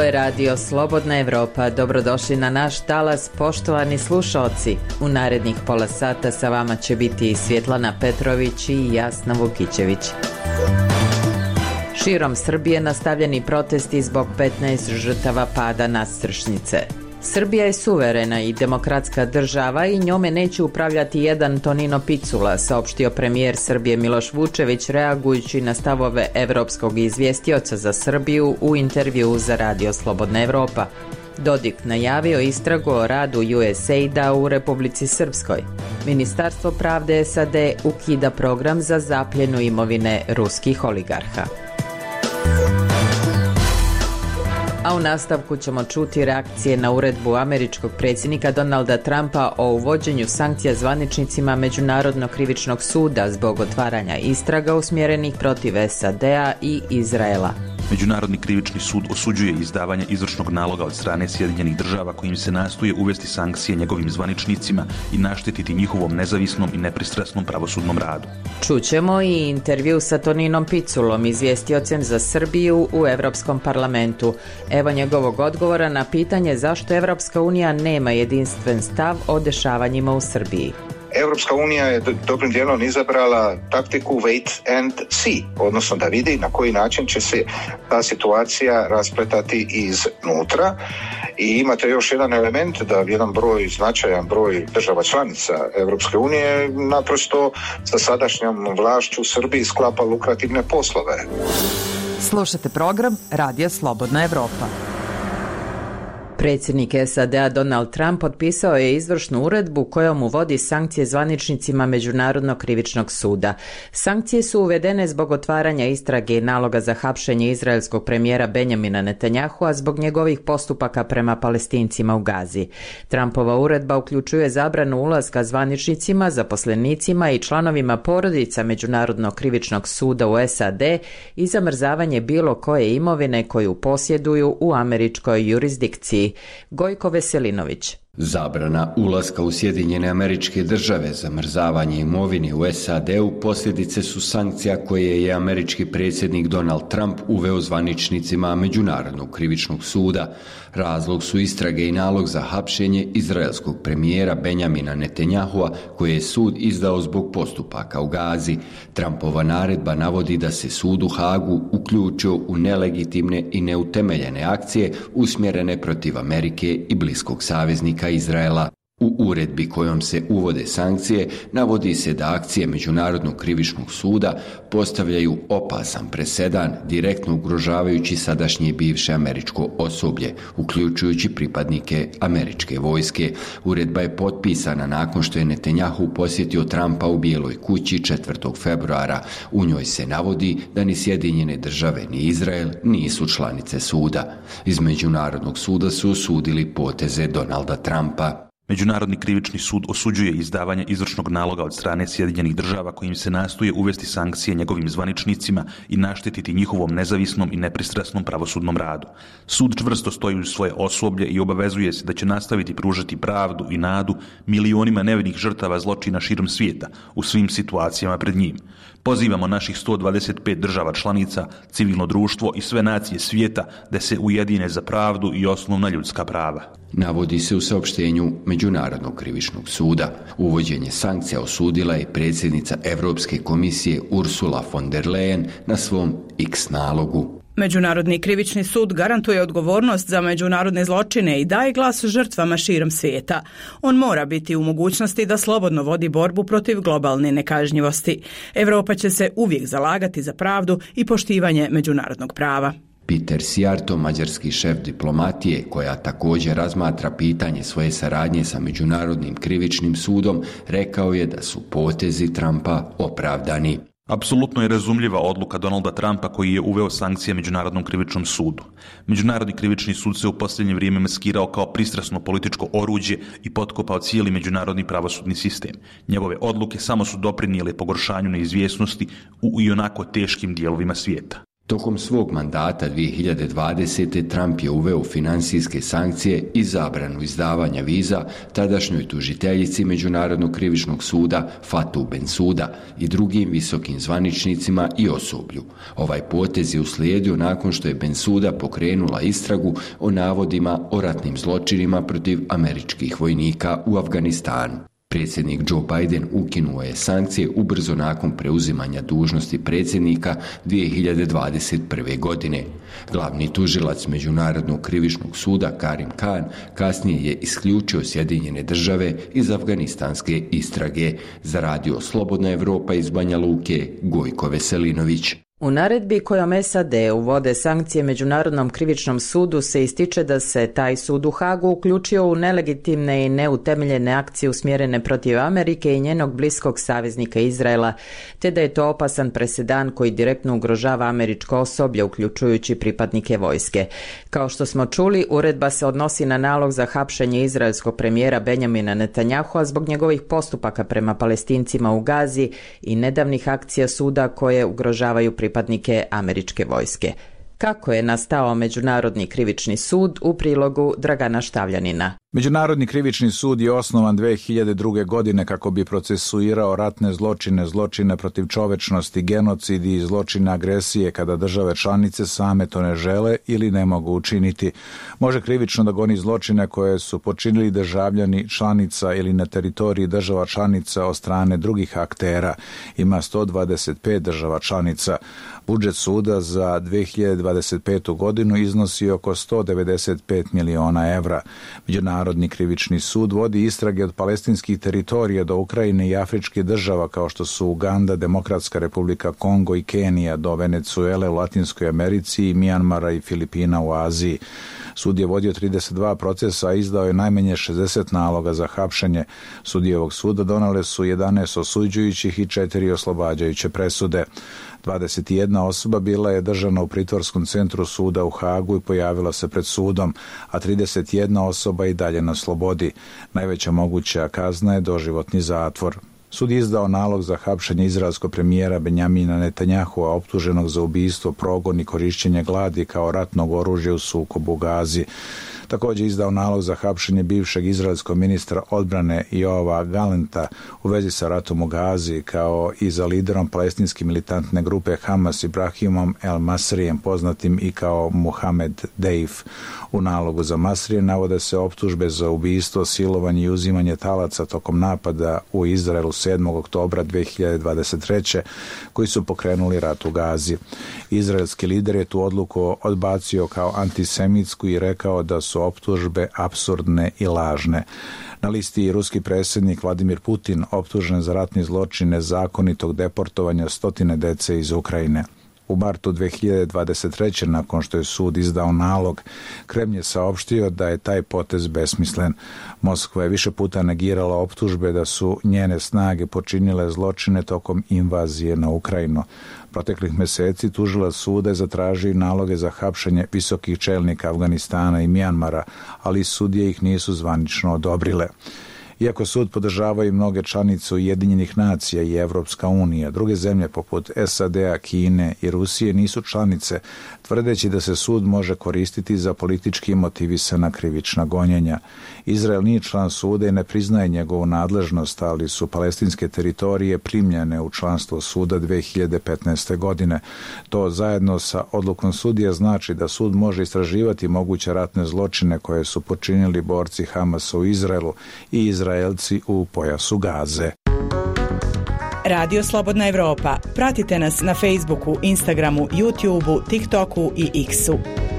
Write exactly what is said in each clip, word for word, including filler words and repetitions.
je radio Slobodna Evropa. Dobrodošli na naš talas, poštovani slušaoci. U narednih pola sata sa vama će biti Svjetlana Petrović i Jasna Vukićević. Širom Srbije nastavljeni protesti zbog petnaest žrtava pada nadstrešnice. Srbija je suverena i demokratska država i njome neće upravljati jedan Tonino Picula, saopštio premijer Srbije Miloš Vučević reagujući na stavove evropskog izvjestioca za Srbiju u intervjuu za radio Slobodna Evropa. Dodik najavio istragu o radu U S A I D-a u Republici Srpskoj. Ministarstvo pravde S A D ukida program za zapljenu imovine ruskih oligarha. A u nastavku ćemo čuti reakcije na uredbu američkog predsjednika Donalda Trumpa o uvođenju sankcija zvaničnicima Međunarodnog krivičnog suda zbog otvaranja istraga usmjerenih protiv S A D-a i Izraela. Međunarodni krivični sud osuđuje izdavanje izvršnog naloga od strane Sjedinjenih država kojim se nastoje uvesti sankcije njegovim zvaničnicima i naštetiti njihovom nezavisnom i nepristrasnom pravosudnom radu. Čućemo i intervju sa Toninom Piculom, izvjestiocem za Srbiju u Europskom parlamentu. Evo njegovog odgovora na pitanje zašto Evropska unija nema jedinstven stav o dešavanjima u Srbiji. Evropska unija je dobrim dijelom izabrala taktiku wait and see, odnosno da vidi na koji način će se ta situacija raspletati iznutra. I imate još jedan element da jedan broj, značajan broj država članica Evropske unije naprosto sa sadašnjom vlašću u Srbiji sklapa lukrativne poslove. Slušate program Radija Slobodna Evropa. Predsjednik S A D-a Donald Trump potpisao je izvršnu uredbu kojom uvodi sankcije zvaničnicima Međunarodnog krivičnog suda. Sankcije su uvedene zbog otvaranja istrage i naloga za hapšenje izraelskog premijera Benjamina Netanjahua zbog njegovih postupaka prema Palestincima u Gazi. Trumpova uredba uključuje zabranu ulaska zvaničnicima, zaposlenicima i članovima porodica Međunarodnog krivičnog suda u S A D i zamrzavanje bilo koje imovine koju posjeduju u američkoj jurisdikciji. Gojko Veselinović. Zabrana ulaska u Sjedinjene Američke Države, zamrzavanje imovine u S A D-u posljedice su sankcija koje je američki predsjednik Donald Trump uveo zvaničnicima Međunarodnog krivičnog suda. Razlog su istrage i nalog za hapšenje izraelskog premijera Benjamina Netanjahua koje je sud izdao zbog postupaka u Gazi. Trumpova naredba navodi da se sud u Hagu uključio u nelegitimne i neutemeljene akcije usmjerene protiv Amerike i bliskog saveznika Izraela. U uredbi kojom se uvode sankcije navodi se da akcije Međunarodnog krivičnog suda postavljaju opasan presedan direktno ugrožavajući sadašnje i bivše američko osoblje, uključujući pripadnike američke vojske. Uredba je potpisana nakon što je Netanjahu posjetio Trumpa u Bijeloj kući četvrtog februara. U njoj se navodi da ni Sjedinjene države ni Izrael nisu članice suda. Iz Međunarodnog suda su osudili poteze Donalda Trumpa. Međunarodni krivični sud osuđuje izdavanje izvršnog naloga od strane Sjedinjenih država kojim se nastoje uvesti sankcije njegovim zvaničnicima i naštetiti njihovom nezavisnom i nepristrasnom pravosudnom radu. Sud čvrsto stoji uz svoje osoblje i obavezuje se da će nastaviti pružati pravdu i nadu milionima nevinih žrtava zločina širom svijeta u svim situacijama pred njim. Pozivamo naših sto dvadeset pet država članica, civilno društvo i sve nacije svijeta da se ujedine za pravdu i osnovna ljudska prava. Navodi se u saopštenju Međunarodnog krivičnog suda. Uvođenje sankcija osudila je predsjednica Europske komisije Ursula von der Leyen na svom X nalogu. Međunarodni krivični sud garantuje odgovornost za međunarodne zločine i daje glas žrtvama širom svijeta. On mora biti u mogućnosti da slobodno vodi borbu protiv globalne nekažnjivosti. Europa će se uvijek zalagati za pravdu i poštivanje međunarodnog prava. Peter Sijarto, mađarski šef diplomatije, koja također razmatra pitanje svoje saradnje sa Međunarodnim krivičnim sudom, rekao je da su potezi Trumpa opravdani. Apsolutno je razumljiva odluka Donalda Trumpa koji je uveo sankcije Međunarodnom krivičnom sudu. Međunarodni krivični sud se u posljednje vrijeme maskirao kao pristrasno političko oruđe i potkopao cijeli međunarodni pravosudni sistem. Njegove odluke samo su doprinijele pogoršanju neizvjesnosti u ionako teškim dijelovima svijeta. Tokom svog mandata dvije hiljade dvadesete. Trump je uveo financijske sankcije i zabranu izdavanja viza tadašnjoj tužiteljici Međunarodnog krivičnog suda Fatou Bensouda i drugim visokim zvaničnicima i osoblju. Ovaj potez je uslijedio nakon što je Bensouda pokrenula istragu o navodima o ratnim zločinima protiv američkih vojnika u Afganistanu. Predsjednik Joe Biden ukinuo je sankcije ubrzo nakon preuzimanja dužnosti predsjednika dvije hiljade dvadeset prve. godine. Glavni tužilac Međunarodnog krivičnog suda Karim Khan kasnije je isključio Sjedinjene države iz afganistanske istrage. Za radio Slobodna Evropa iz Banja Luke, Gojko Veselinović. U naredbi kojom S A D uvode sankcije Međunarodnom krivičnom sudu se ističe da se taj sud u Hagu uključio u nelegitimne i neutemeljene akcije usmjerene protiv Amerike i njenog bliskog saveznika Izraela, te da je to opasan presedan koji direktno ugrožava američko osoblje, uključujući pripadnike vojske. Kao što smo čuli, uredba se odnosi na nalog za hapšenje izraelskog premijera Benjamina Netanyahua zbog njegovih postupaka prema Palestincima u Gazi i nedavnih akcija suda koje ugrožavaju pripadnike pripadnike američke vojske. Kako je nastao Međunarodni krivični sud u prilogu Dragana Štavljanina. Međunarodni krivični sud je osnovan dvije hiljade druge. godine kako bi procesuirao ratne zločine, zločine protiv čovečnosti, genocid i zločine agresije kada države članice same to ne žele ili ne mogu učiniti. Može krivično da goni zločine koje su počinili državljani članica ili na teritoriji država članica od strane drugih aktera. Ima sto dvadeset pet država članica. Budžet suda za dvije hiljade dvadeset petu. godinu iznosi oko sto devedeset pet miliona evra. Međunarodni krivični sud vodi istrage od palestinskih teritorija do Ukrajine i afričkih država kao što su Uganda, Demokratska republika Kongo i Kenija, do Venecuele u Latinskoj Americi i Mijanmara i Filipina u Aziji. Sud je vodio trideset dva procesa, a izdao je najmanje šezdeset naloga za hapšenje. Sudije ovog suda donale su jedanaest osuđujućih i četiri oslobađajuće presude. dvadeset jedna osoba bila je držana u pritvorskom centru suda u Hagu i pojavila se pred sudom, a trideset jedna osoba i dalje na slobodi. Najveća moguća kazna je doživotni zatvor. Sud je izdao nalog za hapšenje izraelskog premijera Benjamina Netanyahua, optuženog za ubistvo, progon i korišćenje gladi kao ratnog oružja u sukobu u Gazi. Također izdao nalog za hapšenje bivšeg izraelskog ministra odbrane Joava Galenta u vezi sa ratom u Gazi, kao i za liderom palestinske militantne grupe Hamas Ibrahimom El Masrijem, poznatim i kao Muhamed Deif. U nalogu za Masrije navode se optužbe za ubistvo, silovanje i uzimanje talaca tokom napada u Izraelu sedmog oktobra dvije hiljade dvadeset treće. koji su pokrenuli rat u Gazi. Izraelski lider je tu odluku odbacio kao antisemitsku i rekao da su optužbe apsurdne i lažne. Na listi i ruski predsjednik Vladimir Putin, optužen za ratni zločin nezakonitog deportovanja stotine dece iz Ukrajine. U martu dvije hiljade dvadeset treće. nakon što je sud izdao nalog, Kremlj je saopštio da je taj potez besmislen. Moskva je više puta negirala optužbe da su njene snage počinile zločine tokom invazije na Ukrajinu. Proteklih mjeseci tužilac suda je zatražio i naloge za hapšenje visokih čelnika Afganistana i Mijanmara, ali sudije ih nisu zvanično odobrile. Iako sud podržavaju mnoge članice Ujedinjenih nacija i Evropska unija, druge zemlje poput S A D-a, Kine i Rusije nisu članice, tvrdeći da se sud može koristiti za politički motivisana krivična gonjenja. Izrael nije član suda i ne priznaje njegovu nadležnost, ali su palestinske teritorije primljene u članstvo suda dvije hiljade petnaeste. godine. To zajedno sa odlukom sudija znači da sud može istraživati moguće ratne zločine koje su počinili borci Hamasa u Izraelu i Izraelci u pojasu Gaze. Radio Slobodna Evropa. Pratite nas na Facebooku, Instagramu, YouTubeu, TikToku i X-u.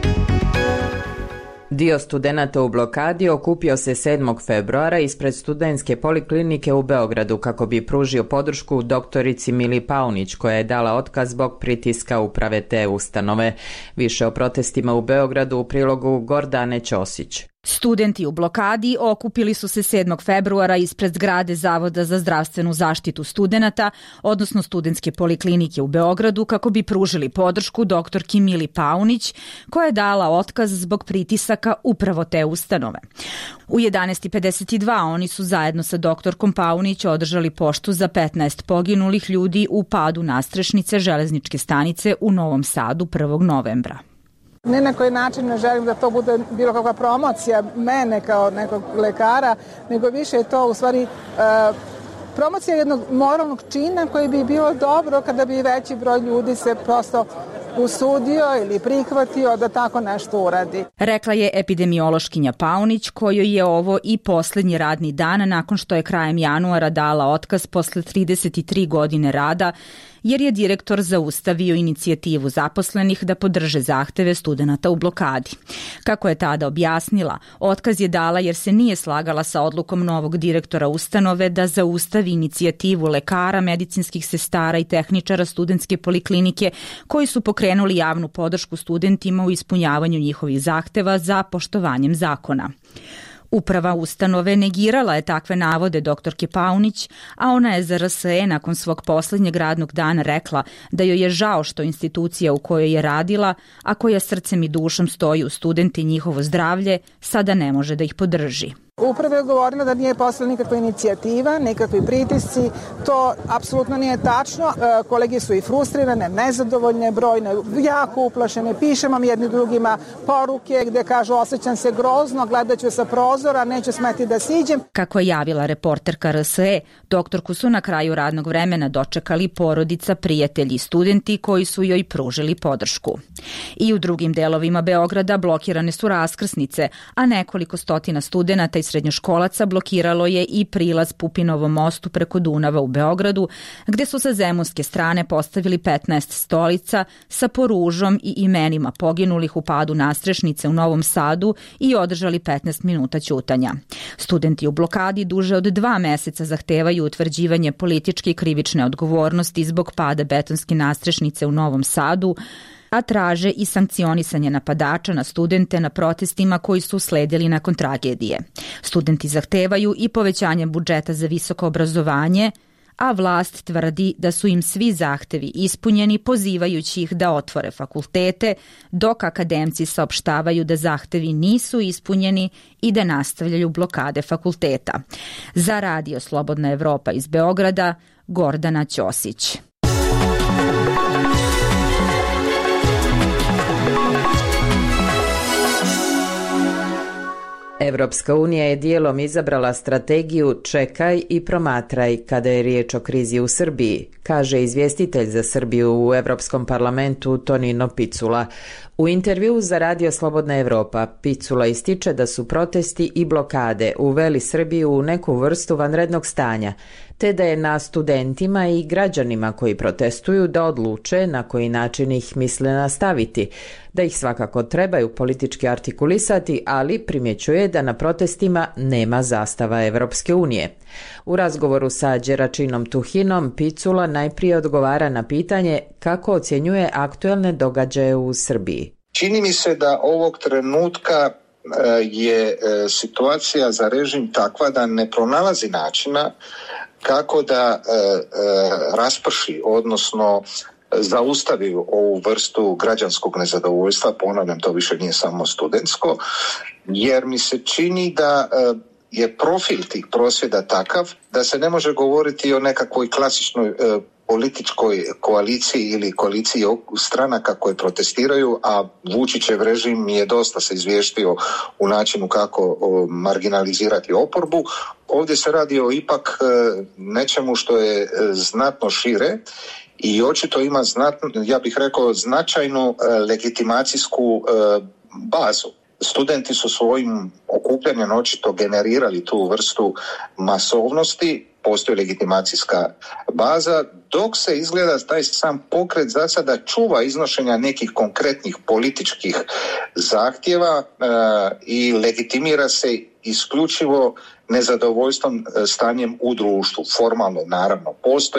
Dio studenata u blokadi okupio se sedmog februara ispred studentske poliklinike u Beogradu kako bi pružio podršku doktorici Mili Paunić, koja je dala otkaz zbog pritiska uprave te ustanove. Više o protestima u Beogradu u prilogu Gordane Ćosić. Studenti u blokadi okupili su se sedmog februara ispred zgrade Zavoda za zdravstvenu zaštitu studenata, odnosno studentske poliklinike u Beogradu, kako bi pružili podršku doktorki Mili Paunić, koja je dala otkaz zbog pritisaka upravo te ustanove. U jedanaest i pedeset dva oni su zajedno sa doktorkom Paunić održali poštu za petnaest poginulih ljudi u padu nastrešnice železničke stanice u Novom Sadu prvog novembra. Ne na koji način ne želim da to bude bilo kakva promocija mene kao nekog lekara, nego više je to u stvari e, promocija jednog moralnog čina koji bi bilo dobro kada bi veći broj ljudi se prosto usudio ili prihvatio da tako nešto uradi. Rekla je epidemiološkinja Paunić, kojoj je ovo i poslednji radni dan nakon što je krajem januara dala otkaz posle trideset tri godine rada, jer je direktor zaustavio inicijativu zaposlenih da podrže zahteve studenata u blokadi. Kako je tada objasnila, otkaz je dala jer se nije slagala sa odlukom novog direktora ustanove da zaustavi inicijativu lekara, medicinskih sestara i tehničara studentske poliklinike koji su pokrenuli javnu podršku studentima u ispunjavanju njihovih zahteva za poštovanjem zakona. Uprava ustanove negirala je takve navode doktorke Paunić, a ona je za R S E nakon svog poslednjeg radnog dana rekla da joj je žao što institucija u kojoj je radila, a koja srcem i dušom stoji u studenti i njihovo zdravlje, sada ne može da ih podrži. Upravo je govorila da nije posla nikakva inicijativa, nikakvi pritisci, to apsolutno nije tačno. E, kolege su i frustrirane, nezadovoljne, brojne, jako uplašene, pišem vam jedni drugima poruke gde kažu osjećam se grozno, gledat ću sa prozora, neću smeti da siđem. Kako je javila reporterka R S E, doktorku su na kraju radnog vremena dočekali porodica, prijatelji i studenti koji su joj pružili podršku. I u drugim delovima Beograda blokirane su raskrsnice, a nekoliko stotina studenata i srednjoškolaca blokiralo je i prilaz Pupinovom mostu preko Dunava u Beogradu, gde su sa zemunske strane postavili petnaest stolica sa poružom i imenima poginulih u padu nastrešnice u Novom Sadu i održali petnaest minuta ćutanja. Studenti u blokadi duže od dva meseca zahtevaju utvrđivanje političke i krivične odgovornosti zbog pada betonske nastrešnice u Novom Sadu, a traže i sankcionisanje napadača na studente na protestima koji su usledili nakon tragedije. Studenti zahtevaju i povećanje budžeta za visoko obrazovanje, a vlast tvrdi da su im svi zahtevi ispunjeni, pozivajući ih da otvore fakultete, dok akademci saopštavaju da zahtevi nisu ispunjeni i da nastavljaju blokade fakulteta. Za Radio Slobodna Evropa iz Beograda, Gordana Ćosić. Evropska unija je dijelom izabrala strategiju čekaj i promatraj kada je riječ o krizi u Srbiji, kaže izvjestitelj za Srbiju u Evropskom parlamentu Tonino Picula. U intervjuu za Radio Slobodna Evropa Picula ističe da su protesti i blokade uveli Srbiju u neku vrstu vanrednog stanja, te da je na studentima i građanima koji protestuju da odluče na koji način ih misle nastaviti, da ih svakako trebaju politički artikulisati, ali primjećuje da na protestima nema zastava Evropske unije. U razgovoru sa Đeračinom Tuhinom Picula najprije odgovara na pitanje kako ocjenjuje aktuelne događaje u Srbiji. Čini mi se da ovog trenutka je situacija za režim takva da ne pronalazi načina kako da e, e, rasprši, odnosno zaustavi ovu vrstu građanskog nezadovoljstva, ponavljam, to više nije samo studentsko, jer mi se čini da e, je profil tih prosvjeda takav da se ne može govoriti o nekakvoj klasičnoj e, političkoj koaliciji ili koaliciji stranaka koje protestiraju, a Vučićev režim je dosta se izvještio u načinu kako o, marginalizirati oporbu. Ovdje se radi o ipak e, nečemu što je e, znatno šire i očito ima znatno, ja bih rekao, značajnu e, legitimacijsku e, bazu. Studenti su svojim okupljanjem očito generirali tu vrstu masovnosti, postoji legitimacijska baza, dok se izgleda taj sam pokret za sada čuva iznošenja nekih konkretnih političkih zahtjeva e, i legitimira se isključivo nezadovoljstvom stanjem u društvu. Formalno, naravno, postoji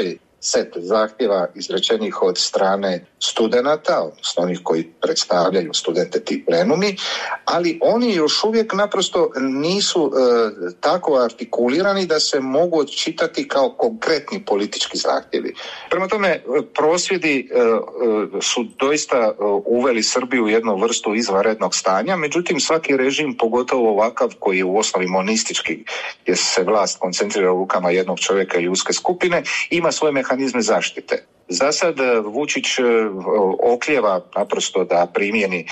set zahtjeva izrečenih od strane studenata, odnosno onih koji predstavljaju studente ti plenumi, ali oni još uvijek naprosto nisu e, tako artikulirani da se mogu odčitati kao konkretni politički zahtjevi. Prema tome, prosvjedi e, e, su doista uveli Srbiju u jednu vrstu izvanrednog stanja, međutim svaki režim, pogotovo ovakav koji je u osnovi monistički, gdje se vlast koncentrira u rukama jednog čovjeka ili uske skupine, ima svoje mehanizme zaštite. Za sad Vučić oklijeva naprosto da primjeni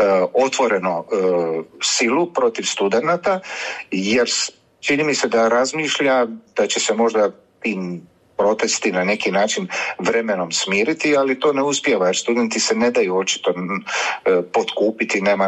otvoreno silu protiv studenata, jer čini mi se da razmišlja da će se možda tim protesti na neki način vremenom smiriti, ali to ne uspijeva jer studenti se ne daju očito potkupiti, nema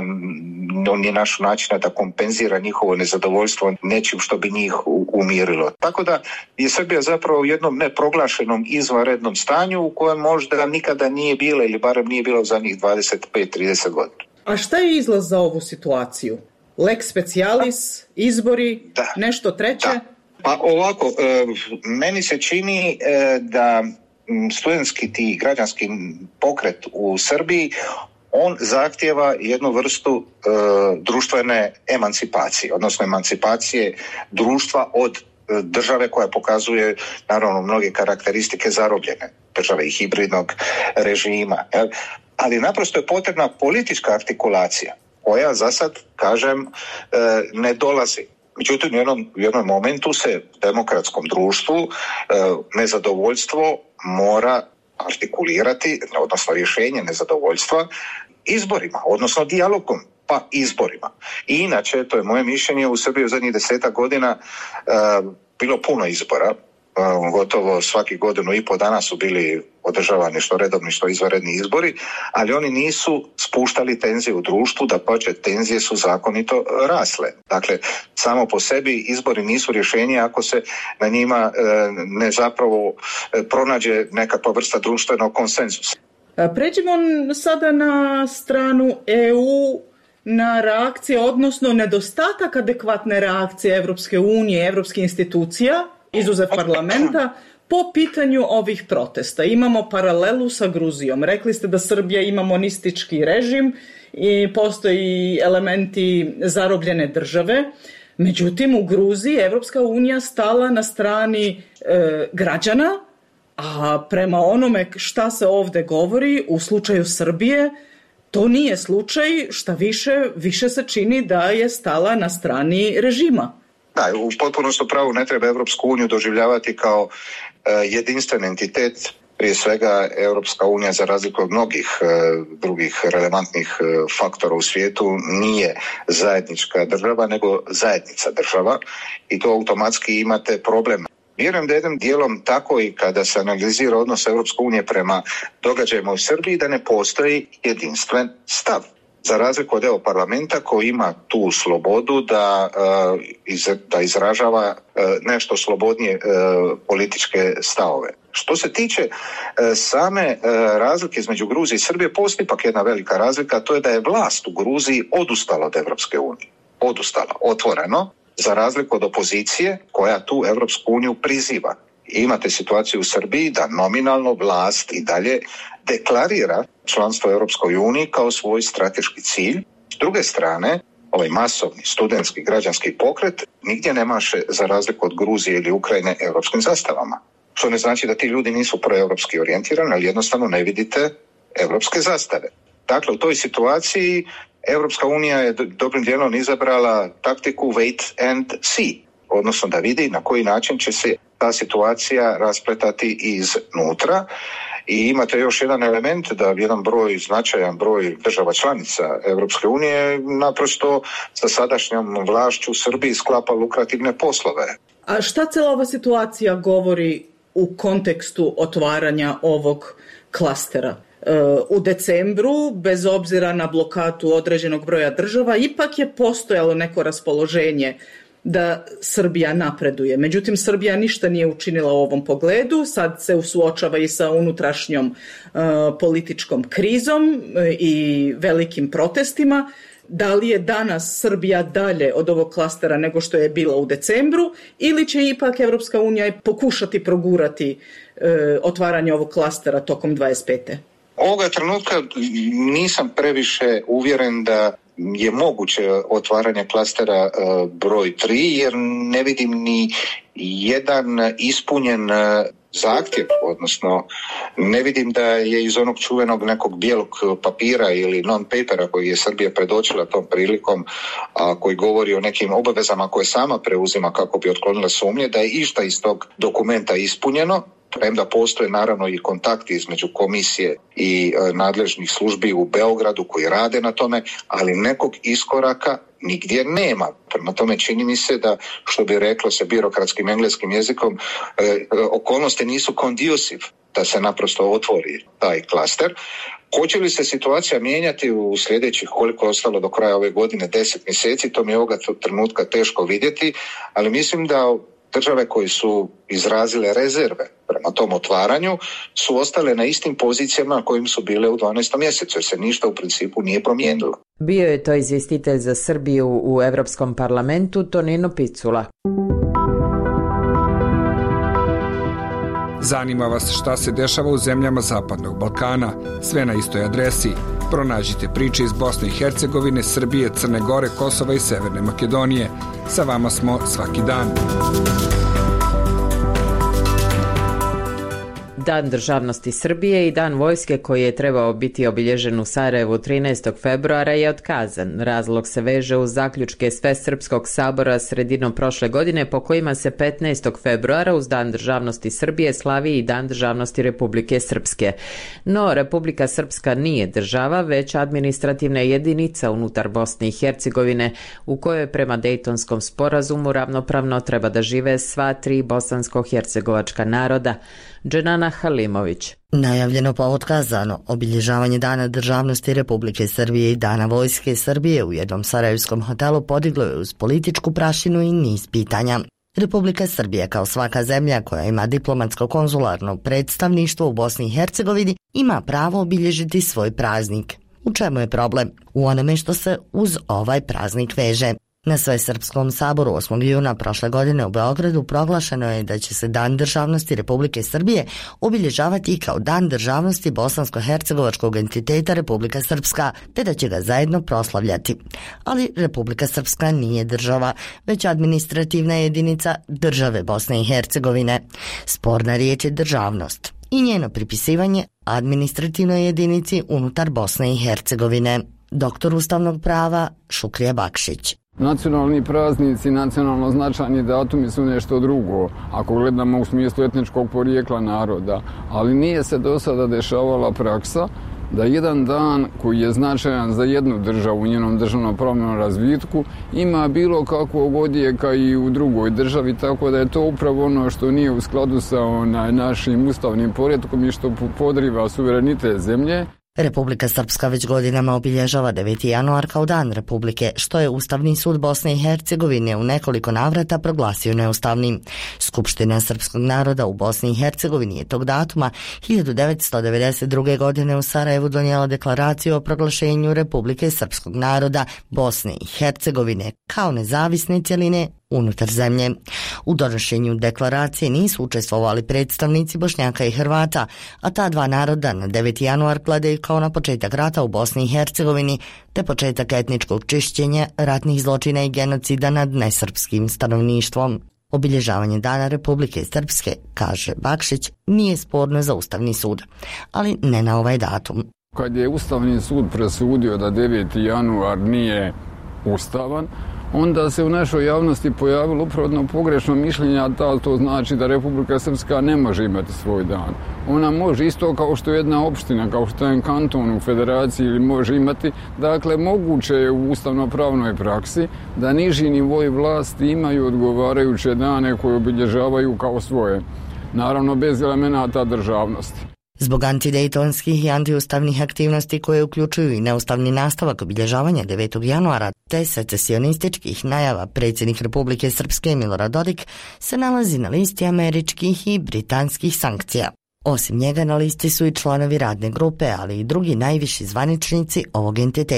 ni naš načina da kompenzira njihovo nezadovoljstvo nečim što bi njih umirilo. Tako da je Srbija zapravo u jednom neproglašenom izvanrednom stanju u kojem možda nikada nije bila ili barem nije bila u zadnjih dvadeset pet trideset godina. A šta je izlaz za ovu situaciju? Lex specialis, izbori, da. Nešto treće? Da. Pa ovako, meni se čini da studentski ti građanski pokret u Srbiji, on zahtijeva jednu vrstu društvene emancipacije, odnosno emancipacije društva od države koja pokazuje naravno mnoge karakteristike zarobljene države i hibridnog režima. Ali naprosto je potrebna politička artikulacija koja za sad, kažem, ne dolazi. Međutim, u jednom, u jednom momentu se demokratskom društvu e, nezadovoljstvo mora artikulirati, odnosno rješenje nezadovoljstva izborima, odnosno dijalogom, pa izborima. I inače, to je moje mišljenje, u Srbiji u zadnjih desetak godina e, bilo puno izbora, e, gotovo svaki godinu i po dana su bili održavani što redovni, što izvanredni izbori, ali oni nisu spuštali tenzije u društvu, da pače tenzije su zakonito rasle. Dakle, samo po sebi izbori nisu rješenje ako se na njima e, ne zapravo e, pronađe nekakva vrsta društvenog konsenzusa. Pređimo sada na stranu E U, na reakcije, odnosno nedostatak adekvatne reakcije Evropske unije, evropskih institucija, izuzev parlamenta, po pitanju ovih protesta. Imamo paralelu sa Gruzijom. Rekli ste da Srbija ima monistički režim i postoji elementi zarobljene države. Međutim, u Gruziji Evropska unija stala na strani e, građana, a prema onome šta se ovdje govori, u slučaju Srbije, to nije slučaj, šta više, više se čini da je stala na strani režima. Da, u potpunosti pravu ne treba Evropsku uniju doživljavati kao uh, jedinstven entitet. Prije svega Europska unija, za razliku od mnogih uh, drugih relevantnih uh, faktora u svijetu, nije zajednička država, nego zajednica država i to automatski imate problem. Vjerujem da jednim dijelom tako i kada se analizira odnos Europske unije prema događajima u Srbiji, da ne postoji jedinstven stav. Za razliku od evo parlamenta koji ima tu slobodu da, uh, iz, da izražava uh, nešto slobodnije uh, političke stavove. Što se tiče uh, same uh, razlike između Gruzije i Srbije, postoji ipak jedna velika razlika, to je da je vlast u Gruziji odustala od Evropske unije. Odustala, otvoreno, za razliku od opozicije koja tu Evropsku uniju priziva. I imate situaciju u Srbiji da nominalno vlast i dalje deklarira članstvo Europskoj uniji kao svoj strateški cilj. S druge strane, ovaj masovni studentski građanski pokret nigdje ne maše, za razliku od Gruzije ili Ukrajine, europskim zastavama. Što ne znači da ti ljudi nisu proevropski orijentirani, ali jednostavno ne vidite europske zastave. Dakle, u toj situaciji Europska unija je dobrim dijelom izabrala taktiku wait and see, odnosno da vidi na koji način će se ta situacija raspletati iznutra. I imate još jedan element da jedan broj, značajan broj država članica Europske unije naprosto sa sadašnjom vlašću u Srbiji sklapa lukrativne poslove. A šta cijela ova situacija govori u kontekstu otvaranja ovog klastera? U decembru, bez obzira na blokadu određenog broja država, ipak je postojalo neko raspoloženje da Srbija napreduje. Međutim, Srbija ništa nije učinila u ovom pogledu, sad se suočava i sa unutrašnjom uh, političkom krizom i velikim protestima. Da li je danas Srbija dalje od ovog klastera nego što je bila u decembru ili će ipak Evropska unija pokušati progurati e, otvaranje ovog klastera tokom dvadeset pete. Ovoga trenutka nisam previše uvjeren da je moguće otvaranje klastera uh, broj tri, jer ne vidim ni jedan ispunjen uh, zahtjev, odnosno ne vidim da je iz onog čuvenog nekog bijelog papira ili non-papera koji je Srbija predočila tom prilikom, a koji govori o nekim obavezama koje sama preuzima kako bi otklonila sumnje, da je išta iz tog dokumenta ispunjeno. Premda postoje naravno i kontakti između komisije i e, nadležnih službi u Beogradu koji rade na tome, ali nekog iskoraka nigdje nema. Prema tome čini mi se da, što bi reklo se birokratskim engleskim jezikom, e, okolnosti nisu conducive da se naprosto otvori taj klaster. Hoće li se situacija mijenjati u sljedećih, koliko je ostalo do kraja ove godine, deset mjeseci, to mi je ovoga trenutka teško vidjeti, ali mislim da države koje su izrazile rezerve prema tom otvaranju su ostale na istim pozicijama na kojim su bile u dvanaestom mjesecu, jer se ništa u principu nije promijenilo. Bio je to izvjestitelj za Srbiju u Europskom parlamentu Tonino Picula. Zanima vas šta se dešava u zemljama Zapadnog Balkana? Sve na istoj adresi. Pronađite priče iz Bosne i Hercegovine, Srbije, Crne Gore, Kosova i Severne Makedonije. Sa vama smo svaki dan. Dan državnosti Srbije i Dan vojske koji je trebao biti obilježen u Sarajevu trinaestog februara je otkazan. Razlog se veže uz zaključke Svesrpskog sabora sredinom prošle godine po kojima se petnaestog februara uz Dan državnosti Srbije slavi i Dan državnosti Republike Srpske. No, Republika Srpska nije država, već administrativna jedinica unutar Bosne i Hercegovine u kojoj prema Dejtonskom sporazumu ravnopravno treba da žive sva tri bosansko-hercegovačka naroda. Dženana Halimović. Najavljeno pa otkazano obilježavanje Dana državnosti Republike Srbije i Dana vojske Srbije u jednom sarajevskom hotelu podiglo je uz političku prašinu i niz pitanja. Republika Srbija, kao svaka zemlja koja ima diplomatsko-konzularno predstavništvo u Bosni i Hercegovini, ima pravo obilježiti svoj praznik. U čemu je problem? U onome što se uz ovaj praznik veže. Na Svesrpskom saboru osmog juna prošle godine u Beogradu proglašeno je da će se Dan državnosti Republike Srbije obilježavati i kao Dan državnosti bosansko-hercegovačkog entiteta Republika Srpska, te da će ga zajedno proslavljati. Ali Republika Srpska nije država, već administrativna jedinica države Bosne i Hercegovine. Sporna riječ je državnost i njeno pripisivanje administrativnoj jedinici unutar Bosne i Hercegovine. Doktor ustavnog prava Šukrija Bakšić. Nacionalni praznici, nacionalno značajni datumi su nešto drugo, ako gledamo u smislu etničkog porijekla naroda, ali nije se do sada dešavala praksa da jedan dan koji je značajan za jednu državu u njenom državno-pravnom razvitku ima bilo kakvog odjeka i u drugoj državi, tako da je to upravo ono što nije u skladu sa onaj našim ustavnim poretkom i što podriva suverenitet zemlje. Republika Srpska već godinama obilježava deveti januar kao Dan Republike, što je Ustavni sud Bosne i Hercegovine u nekoliko navrata proglasio neustavnim. Skupština srpskog naroda u Bosni i Hercegovini je tog datuma hiljadu devetsto devedeset druge. godine u Sarajevu donijela deklaraciju o proglašenju Republike Srpskog naroda Bosne i Hercegovine kao nezavisne cjeline unutar zemlje. U donošenju deklaracije nisu učestvovali predstavnici Bošnjaka i Hrvata, a ta dva naroda na deveti januar gledaju kao na početak rata u Bosni i Hercegovini, te početak etničkog čišćenja, ratnih zločina i genocida nad nesrpskim stanovništvom. Obilježavanje Dana Republike Srpske, kaže Bakšić, nije sporno za Ustavni sud, ali ne na ovaj datum. Kad je Ustavni sud presudio da deveti januar nije ustavan, onda se u našoj javnosti pojavilo upravo pogrešno mišljenje, a da to znači da Republika Srpska ne može imati svoj dan. Ona može isto kao što jedna opština, kao što je kanton u federaciji ili može imati. Dakle, moguće je u ustavno-pravnoj praksi da niži nivoi vlasti imaju odgovarajuće dane koje obilježavaju kao svoje. Naravno, bez elemenata državnosti. Zbog antidejtonskih i antiustavnih aktivnosti koje uključuju i neustavni nastavak obilježavanja devetog januara te secesionističkih najava, predsjednik Republike Srpske Milorad Dodik se nalazi na listi američkih i britanskih sankcija. Osim njega na listi su i članovi radne grupe, ali i drugi najviši zvaničnici ovog entiteta.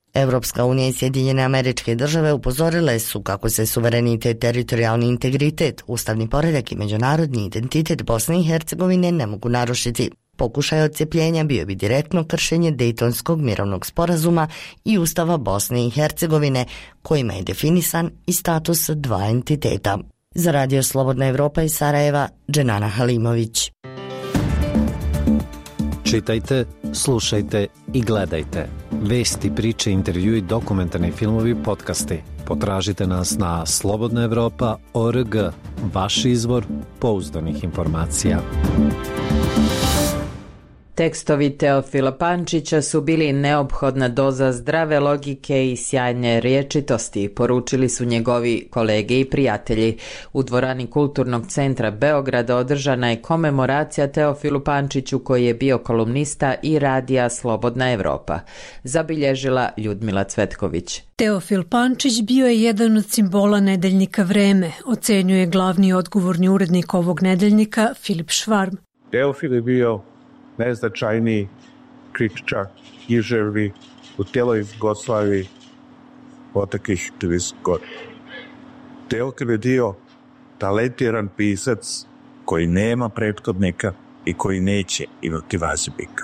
Evropska unija i Sjedinjene Američke Države upozorile su kako se suverenitet, teritorijalni integritet, ustavni poredak i međunarodni identitet Bosne i Hercegovine ne mogu narušiti. Pokušaj odcepljenja bio bi direktno kršenje Dejtonskog mirovnog sporazuma i Ustava Bosne i Hercegovine, kojima je definisan i status dva entiteta. Za Radio Slobodna Evropa iz Sarajeva, Dženana Halimović. Čitajte, slušajte i gledajte. Vesti, priče, intervjui, dokumentarni filmovi, podcasti. Potražite nas na slobodna evropa tačka org, vaš izvor pouzdanih informacija. Tekstovi Teofila Pančića su bili neophodna doza zdrave logike i sjajne riječitosti, poručili su njegovi kolege i prijatelji. U dvorani Kulturnog centra Beograda održana je komemoracija Teofilu Pančiću, koji je bio kolumnista i radija Slobodna Evropa. Zabilježila Ljudmila Cvetković. Teofil Pančić bio je jedan od simbola nedeljnika Vreme, ocenjuje glavni odgovorni urednik ovog nedeljnika Filip Švarm. Teofil je bio najznačajniji kritičar književni u cijeloj Jugoslaviji proteklih trideset godina. Teofil je bio talentiran pisac koji nema prethodnika i koji neće imati vazbika.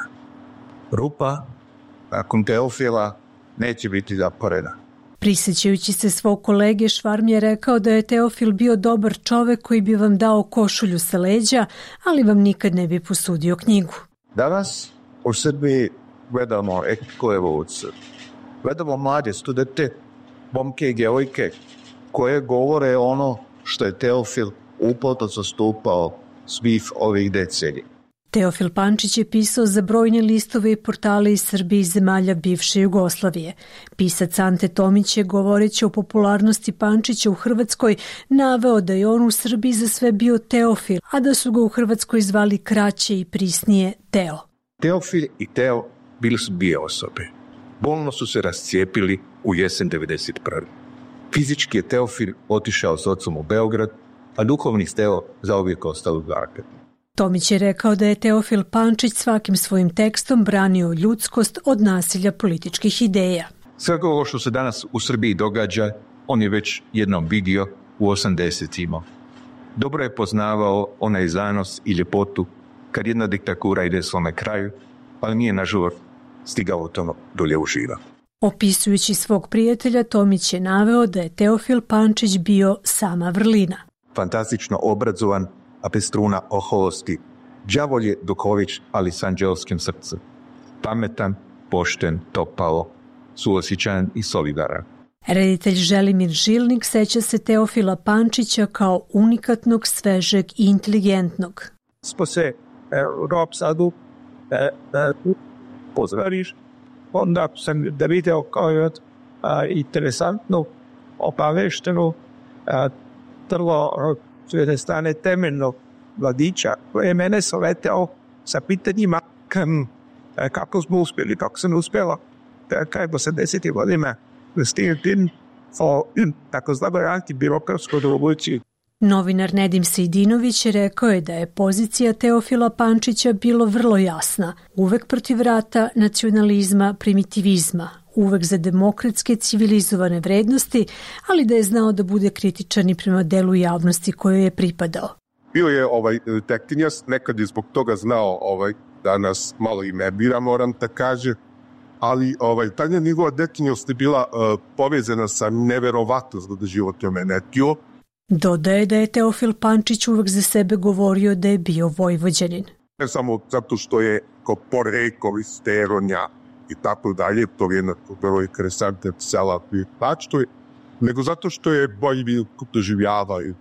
Rupa nakon Teofila neće biti zaporena. Prisjećajući se svog kolege, Švarm je rekao da je Teofil bio dobar čovek koji bi vam dao košulju sa leđa, ali vam nikad ne bi posudio knjigu. Danas u Srbiji gledamo etičku evoluciju. Gledamo mlade studente, momke i djevojke koje govore ono što je Teofil uporno zastupao svih ovih decenija. Teofil Pančić je pisao za brojne listove i portale iz Srbije i zemalja bivše Jugoslavije. Pisac Ante Tomić je, govoreći o popularnosti Pančića u Hrvatskoj, naveo da je on u Srbiji za sve bio Teofil, a da su ga u Hrvatskoj zvali kraće i prisnije Teo. Teofil i Teo bili su dvije osobe. Bolno su se rascijepili u jesen devedeset prve. Fizički je Teofil otišao s ocom u Beograd, a duhovni Teo zauvijek ostao u Zagrebu. Tomić je rekao da je Teofil Pančić svakim svojim tekstom branio ljudskost od nasilja političkih ideja. Sve ovo što se danas u Srbiji događa, on je već jednom vidio u osamdesetima. Dobro je poznavao onaj zanos i ljepotu kad jedna diktatura ide svome kraju, ali nije nažalost stigao u tom dulje uživa. Opisujući svog prijatelja, Tomić je naveo da je Teofil Pančić bio sama vrlina. Fantastično obrazovan, a bez truna oholosti. Đavolj je duhović, ali s anđelskim srcem. Pametan, pošten, topao, suosjećajan i solidaran. Reditelj Želimir Žilnik seća se Teofila Pančića kao unikatnog, svežeg i inteligentnog. Smo se u Novom Sadu e, e, pozvaniš, onda sam da video kao je interesantnu, obaveštenu, a, trlo s jedne strane temeljnog mladića koji je mene savjetao sa pitanjima kam, kako smo uspjeli, kako sam uspjela kaj osamdesetih godina da stignem o takozvanoj antibirokratskoj revoluciji. Novinar Nedim Sejdinović rekao je da je pozicija Teofila Pančića bilo vrlo jasna, uvek protiv rata, nacionalizma, primitivizma, uvek za demokratske civilizovane vrednosti, ali da je znao da bude kritičan i prema delu javnosti kojoj je pripadao. Bio je ovaj tektinjas, nekad je zbog toga znao ovaj, da nas malo i nebira, moram da kaže, ali ovaj, ta njegova dekinjost je bila uh, povezana sa neverovatno životnom energijom. Dodaje da je Teofil Pančić uvek za sebe govorio da je bio Vojvođanin. Ne samo zato što je ko porekao iz Teronja i tako dalje, to je jedna vrlo interesantna sela u Pačtoj, nego zato što je bolje bio doživljava i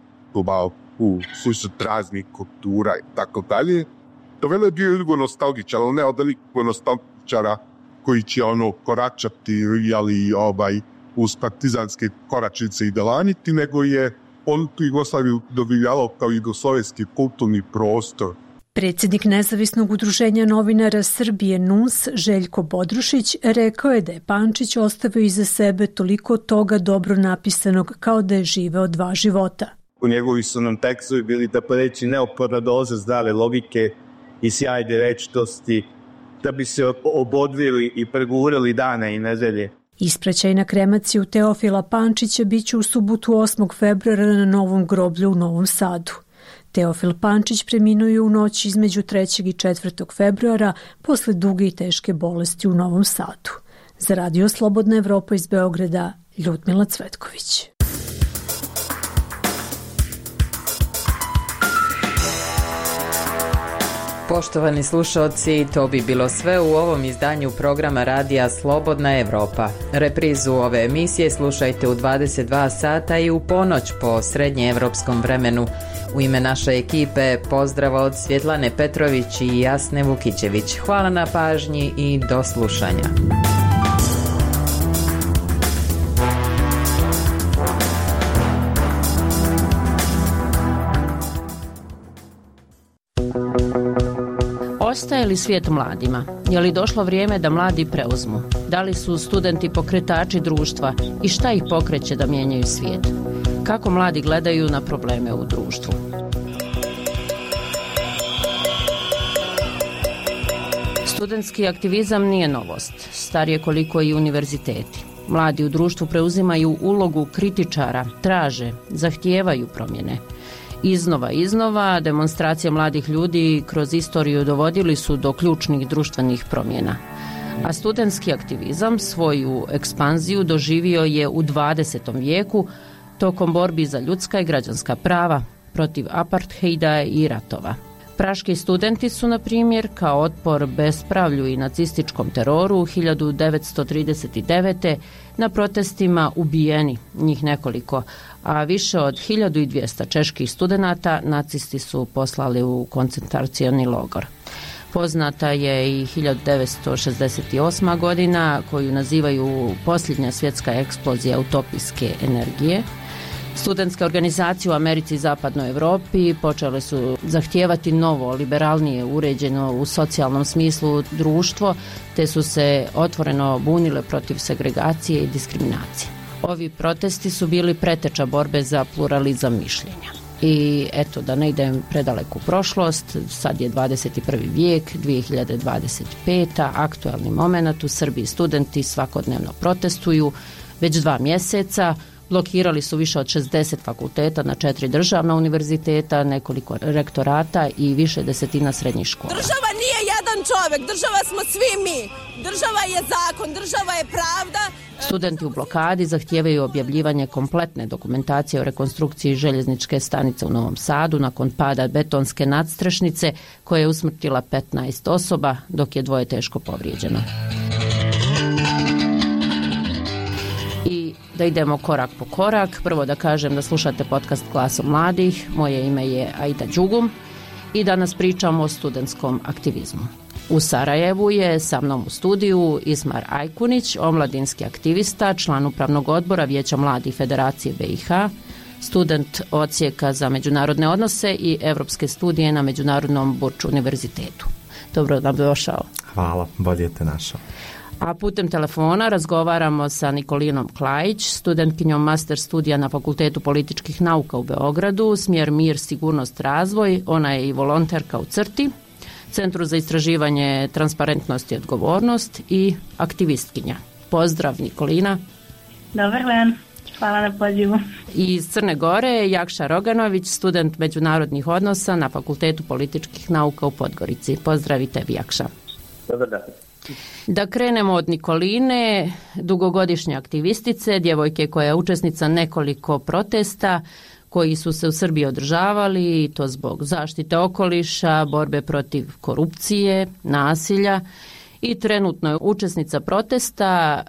u susret raznih kultura i tako dalje. To vele je bio ljudko nostalgičar, ali ne od velikog nostalgičara koji će ono koračati ali ovaj, uz partizanske koračnice i delaniti, nego je on tu Jugoslaviju doživljavao kao jugoslovenski kulturni prostor. Predsjednik Nezavisnog udruženja novinara Srbije N U S Željko Bodrušić rekao je da je Pančić ostavio iza sebe toliko toga dobro napisanog kao da je živeo dva života. U njegovi su nam tekstovi bili da poreći neophodna doza zdrave logike i sjajne rečitosti da bi se obodvili i pregurali dane i nedelje. Ispraćaj na kremaciju Teofila Pančića biće u subotu osmog februara na Novom groblju u Novom Sadu. Teofil Pančić preminuo je u noći između trećeg i četvrtog februara posle duge i teške bolesti u Novom Sadu. Za Radio Slobodna Evropa iz Beograda, Ljudmila Cvetković. Poštovani slušalci, to bi bilo sve u ovom izdanju programa Radija Slobodna Evropa. Reprizu ove emisije slušajte u dvadeset dva sata i u ponoć po srednjeevropskom vremenu. U ime naše ekipe pozdrav od Svjetlane Petrović i Jasne Vukićević. Hvala na pažnji i do slušanja. Ostaje li svijet mladima? Je li došlo vrijeme da mladi preuzmu? Da li su studenti pokretači društva i šta ih pokreće da mijenjaju svijet? Kako mladi gledaju na probleme u društvu? Studentski aktivizam nije novost, star je koliko i univerziteti. Mladi u društvu preuzimaju ulogu kritičara, traže, zahtijevaju promjene. Iznova, iznova, demonstracije mladih ljudi kroz istoriju dovodili su do ključnih društvenih promjena. A studentski aktivizam svoju ekspanziju doživio je u dvadesetom vijeku tokom borbi za ljudska i građanska prava, protiv apartheida i ratova. Praški studenti su, na primjer, kao otpor bespravlju i nacističkom teroru hiljadu devetsto trideset devete. na protestima ubijeni, njih nekoliko, a više od hiljadu dvjesto čeških studenata nacisti su poslali u koncentracioni logor. Poznata je i hiljadu devetsto šezdeset osma. godina, koju nazivaju posljednja svjetska eksplozija utopijske energije. Studentske organizacije u Americi i Zapadnoj Europi počele su zahtijevati novo, liberalnije, uređeno u socijalnom smislu društvo, te su se otvoreno bunile protiv segregacije i diskriminacije. Ovi protesti su bili preteča borbe za pluralizam mišljenja. I eto, da ne idem predaleku prošlost, sad je dvadeset prvi vijek, dvije hiljade dvadeset peta. aktualni moment, u Srbiji studenti svakodnevno protestuju već dva mjeseca. Blokirali su više od šezdeset fakulteta na četiri državna univerziteta, nekoliko rektorata i više desetina srednjih škola. Država nije jedan čovjek, država smo svi mi. Država je zakon, država je pravda. Studenti u blokadi zahtijevaju objavljivanje kompletne dokumentacije o rekonstrukciji željezničke stanice u Novom Sadu nakon pada betonske nadstrešnice koja je usmrtila petnaest osoba, dok je dvoje teško povrijeđeno. Da idemo korak po korak. Prvo da kažem da slušate podcast Glasom mladih. Moje ime je Aida Đugum i danas pričamo o studentskom aktivizmu. U Sarajevu je sa mnom u studiju Ismar Ajkunić, omladinski aktivista, član upravnog odbora Vijeća mladih Federacije B i H, student odsjeka za međunarodne odnose i evropske studije na Međunarodnom Burč univerzitetu. Dobro nam došao. Hvala, bolje te našao. A putem telefona razgovaramo sa Nikolinom Klajić, studentkinjom master studija na Fakultetu političkih nauka u Beogradu, smjer Mir, sigurnost, razvoj. Ona je i volonterka u CRTI, Centru za istraživanje transparentnost i odgovornost, i aktivistkinja. Pozdrav, Nikolina. Dobar dan, hvala na pozivu. I iz Crne Gore Jakša Roganović, student međunarodnih odnosa na Fakultetu političkih nauka u Podgorici. Pozdravite vi, Jakša. Dobar dan. Da krenemo od Nikoline, dugogodišnje aktivistice, djevojke koja je učesnica nekoliko protesta koji su se u Srbiji održavali, i to zbog zaštite okoliša, borbe protiv korupcije, nasilja, i trenutno je učesnica protesta.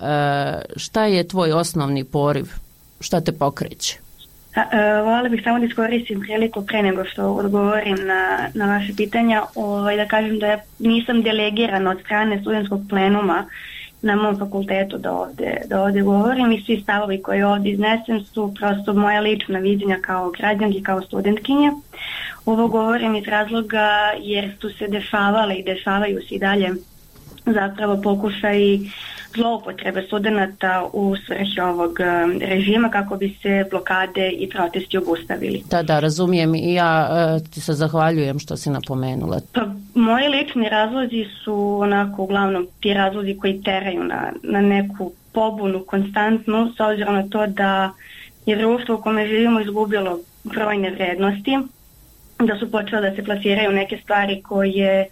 Šta je tvoj osnovni poriv? Šta te pokreće? Voljela bih samo da iskoristim priliku pre nego što odgovorim na, na vaše pitanja, ovaj, da kažem da nisam delegirana od strane studentskog plenuma na mom fakultetu da ovde, da ovde govorim, i svi stavovi koji ovdje iznesem su prosto moja lična viđenja kao građanki, kao studentkinje. Ovo govorim iz razloga jer su se dešavale i dešavaju se i dalje zapravo pokušaj zloupotrebe studenata u svrhi ovog režima kako bi se blokade i protesti obustavili. Da, da, razumijem, i ja e, ti se zahvaljujem što si napomenula. Pa, moji lični razlozi su onako uglavnom ti razlozi koji teraju na, na neku pobunu konstantnu, s obzirom na to da je društvo u kome živimo izgubilo brojne vrednosti, da su počele da se plasiraju neke stvari koje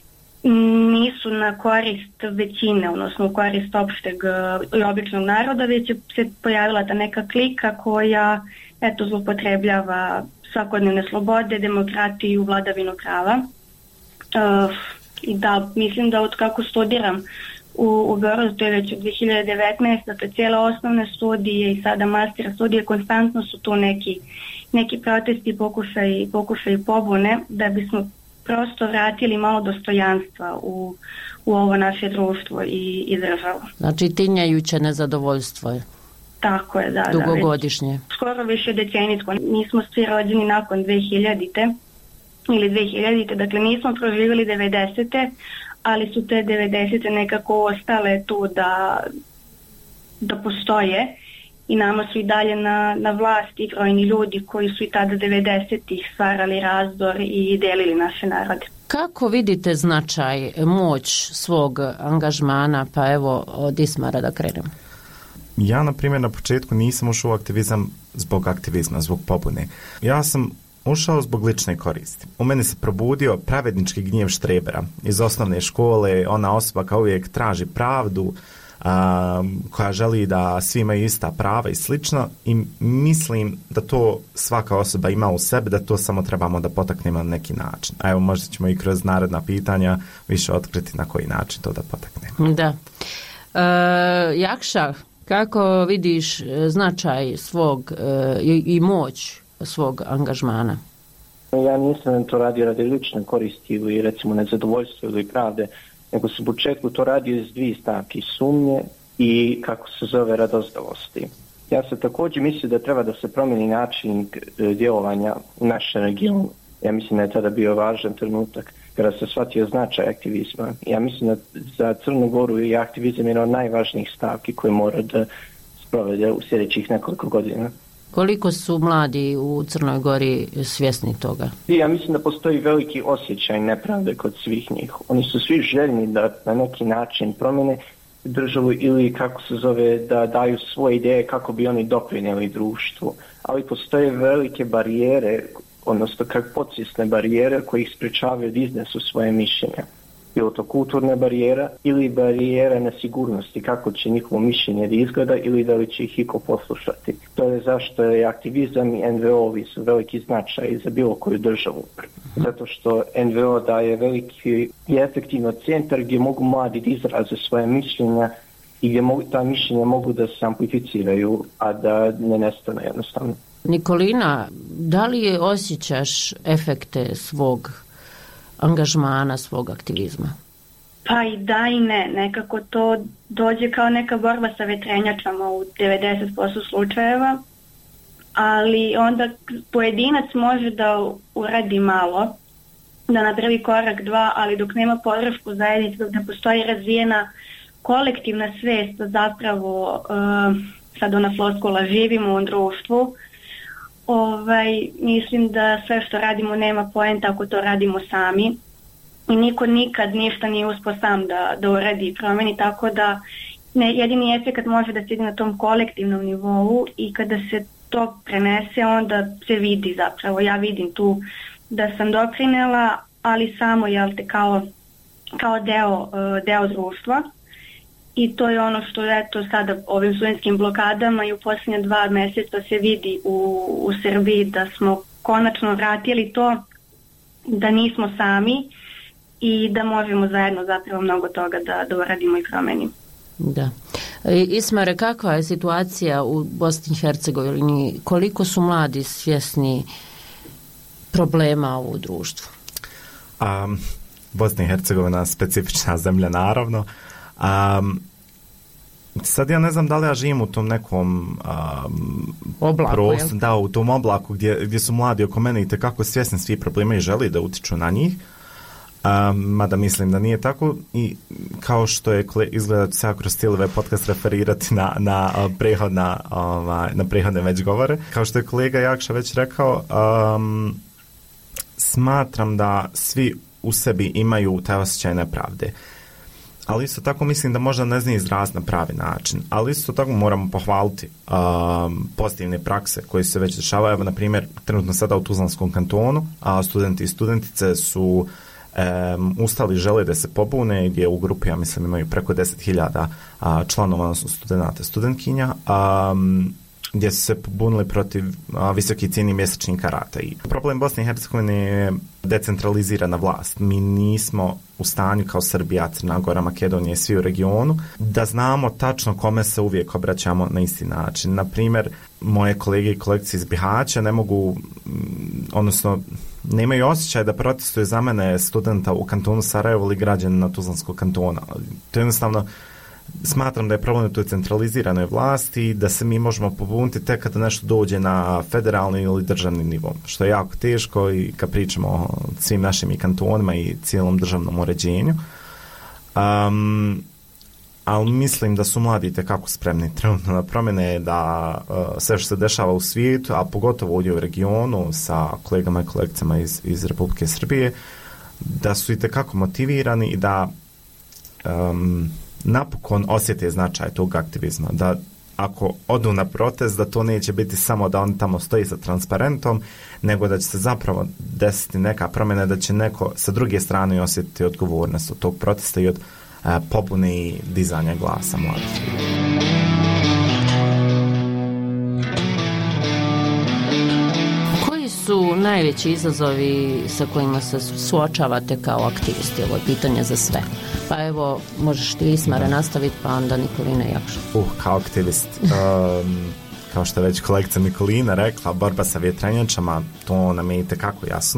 nisu na korist većine, odnosno u korist opšteg i običnog naroda, već se pojavila ta neka klika koja eto zloupotrebljava svakodnevne slobode, demokratiju, vladavinu prava. Uh, I da, mislim da od kako studiram u, u Beogradu, to je već od dve hiljade devetnaeste. Dakle, cijele osnovne studije i sada master studije, konstantno su tu neki, neki protesti, pokušaj, pokušaj pobune, da bismo prosto vratili malo dostojanstva u, u ovo naše društvo i, i državu. Znači tinjajuće nezadovoljstvo je. Tako je, da. Dugogodišnje. Da, već skoro više decenijsko. Nismo svi rođeni nakon dve hiljadite ili dve hiljadite, dakle nismo proživjeli devedesete, ali su te devedesete nekako ostale tu da, da postoje i nama su i dalje na, na vlasti brojni ljudi koji su i tada devedesetih stvarali razdor i delili naše narode. Kako vidite značaj, moć svog angažmana, pa evo od Ismara da krenem? Ja, na primjer, na početku nisam ušao u aktivizam zbog aktivizma, zbog pobune. Ja sam ušao zbog lične koristi. U meni se probudio pravednički gnjev štrebera. Iz osnovne škole ona osoba kao uvijek traži pravdu, a, koja želi da svi imaju ista prava i slično, i mislim da to svaka osoba ima u sebi, da to samo trebamo da potaknemo na neki način. A evo, možda ćemo i kroz naredna pitanja više otkriti na koji način to da potaknemo. Da. E, Jakša, kako vidiš značaj svog e, i, i moć svog angažmana? Ja nisam to radio radi lične koristi ili recimo nezadovoljstva ili pravde, nego se u početku to radio iz dvije stavke, sumnje i kako se zove radozdavosti. Ja se također mislim da treba da se promijeni način djelovanja u našem regionu. Ja mislim da je tada bio važan trenutak kada se shvatio značaj aktivizma. Ja mislim da za Crnu Goru je aktivizam jedna od najvažnijih stavki koje mora da sprovede u sljedećih nekoliko godina. Koliko su mladi u Crnoj Gori svjesni toga? Ja mislim da postoji veliki osjećaj nepravde kod svih njih. Oni su svi željni da na neki način promjene državu ili kako se zove da daju svoje ideje kako bi oni doprinijeli društvu. Ali postoje velike barijere, odnosno kako podsvjesne barijere koji ih sprečavaju da iznesu svoje mišljenja. Bilo to kulturna barijera ili barijera nesigurnosti, kako će njihovo mišljenje da izgleda ili da li će ih iko poslušati. To je zašto je aktivizam i en ve o-vi su veliki značaj za bilo koju državu. Zato što en ve o daje veliki i efektivno centar gdje mogu mladi da izraze svoje mišljenja i gdje mogu, ta mišljenja mogu da se amplificiraju, a da ne nestane jednostavno. Nikolina, da li osjećaš efekte svog angažmana, svog aktivizma? Pa i da i ne. Nekako to dođe kao neka borba sa vetrenjačama u devedeset posto slučajeva, ali onda pojedinac može da uradi malo, da napravi korak dva, ali dok nema podršku zajednice, dok ne postoji razvijena kolektivna svest da zapravo uh, sad ona floskula živimo u ovom društvu, Ovaj, mislim da sve što radimo nema poenta ako to radimo sami i niko nikad ništa nije uspio sam da, da uradi i promeni, tako da ne, jedini efekt može da se ide na tom kolektivnom nivou i kada se to prenese onda se vidi zapravo, ja vidim tu da sam doprinela, ali samo jel te kao, kao deo, deo društva. I to je ono što eto sada ovim studentskim blokadama i u posljednje dva mjeseca se vidi u, u Srbiji da smo konačno vratili to da nismo sami i da možemo zajedno zapravo mnogo toga da, da uradimo i promenimo. Da. Ismare, kakva je situacija u Bosni i Hercegovini? Koliko su mladi svjesni problema u društvu? Um, Bosna i Hercegovina specifična zemlja, naravno. Um, sad ja ne znam da li ja živim u tom nekom um, oblaku, prost, da, u tom oblaku gdje, gdje su mladi oko mene i tekako svjesni svi problema i želi da utiču na njih, um, mada mislim da nije tako i kao što je izgleda se ja kroz cijeli ovaj podcast referirati na, na, prehodna, ovaj, na prehodne već govore, kao što je kolega Jakša već rekao, um, smatram da svi u sebi imaju taj osjećaj nepravde. ali isto tako mislim da možda ne zna izraziti na pravi način, ali isto tako moramo pohvaliti um, pozitivne prakse koje se već dešavaju. Evo, na primjer, trenutno sada u Tuzlanskom kantonu, a studenti i studentice su um, ustali, žele da se pobune, gdje u grupi, ja mislim, imaju preko deset hiljada članova, odnosno studenta, studentkinja, um, gdje su se pobunili protiv a, visoki cijeni mjesečnika rata. I problem Bosne i Hercegovine je decentralizirana vlast. Mi nismo u stanju kao Srbija, Crna Gora, Makedonija, svi u regionu, da znamo tačno kome se uvijek obraćamo na isti način. Na primjer, moje kolege i kolegice iz Bihaća ne mogu, odnosno nemaju osjećaj da protestuju za mene studenta u kantonu Sarajevo ili građanina Tuzlanskog kantona. To je jednostavno, smatram da je problem u toj centraliziranoj vlasti, da se mi možemo pobuniti tek kada nešto dođe na federalni ili državni nivo, što je jako teško i kad pričamo o svim našim i kantonima i cijelom državnom uređenju. Um, ali mislim da su mladi itekako spremni trenutno na promjene, da uh, sve što se dešava u svijetu, a pogotovo ovdje u regionu sa kolegama i kolegicama iz, iz Republike Srbije, da su itekako motivirani i da um, napokon osjete značaj tog aktivizma, da ako odu na protest, da to neće biti samo da on tamo stoji sa transparentom, nego da će se zapravo desiti neka promjena, da će neko sa druge strane osjetiti odgovornost od tog protesta i od uh, pobune i dizanja glasa mladih. Su najveći izazovi sa kojima se suočavate kao aktivisti? Ovo je pitanje za sve. Pa evo, možeš ti, Ismare, nastaviti, pa onda Nikolina Jakša. Uh, kao aktivist, um, kao što je već kolegica Nikolina rekla, borba sa vjetrenjačama, to nam je itekako jasno.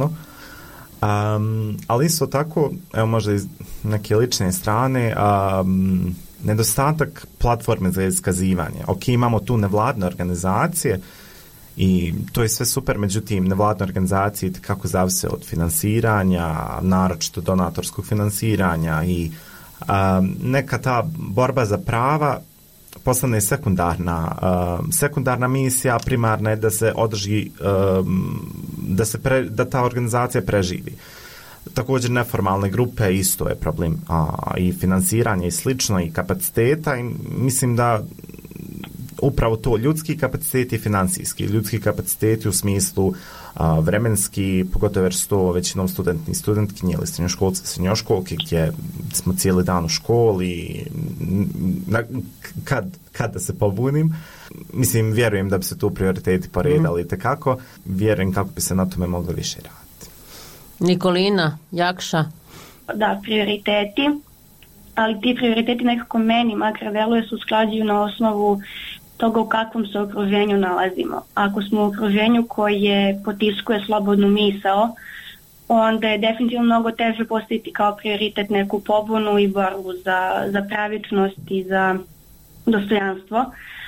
Um, ali isto tako, evo možda iz neke lične strane, um, nedostatak platforme za iskazivanje. Ok, imamo tu nevladne organizacije, i to je sve super, međutim nevladne organizacije kako zavise od finansiranja, naročito donatorskog finansiranja i um, neka ta borba za prava postane sekundarna um, sekundarna misija, primarna je da se održi um, da se pre, da ta organizacija preživi. Također neformalne grupe isto je problem, a, i finansiranje i slično i kapaciteta, i mislim da upravo to, ljudski kapaciteti i financijski. Ljudski kapaciteti u smislu a, vremenski, pogotovo jer su to većinom studenti i studentkinje ili srednjoškolci, srednjoškolke, gdje smo cijeli dan u školi, na, kad, kad da se pobunim. Mislim, vjerujem da bi se tu prioriteti poredali mm. tekako. Vjerujem kako bi se na tome moglo više raditi. Nikolina, Jakša? Da, prioriteti, ali ti prioriteti nekako meni makar deluje se usklađuju na osnovu toga u kakvom se okruženju nalazimo. Ako smo u okruženju koje potiskuje slobodnu misao, onda je definitivno mnogo teže postaviti kao prioritet neku pobunu i borbu za, za pravičnost i za dostojanstvo.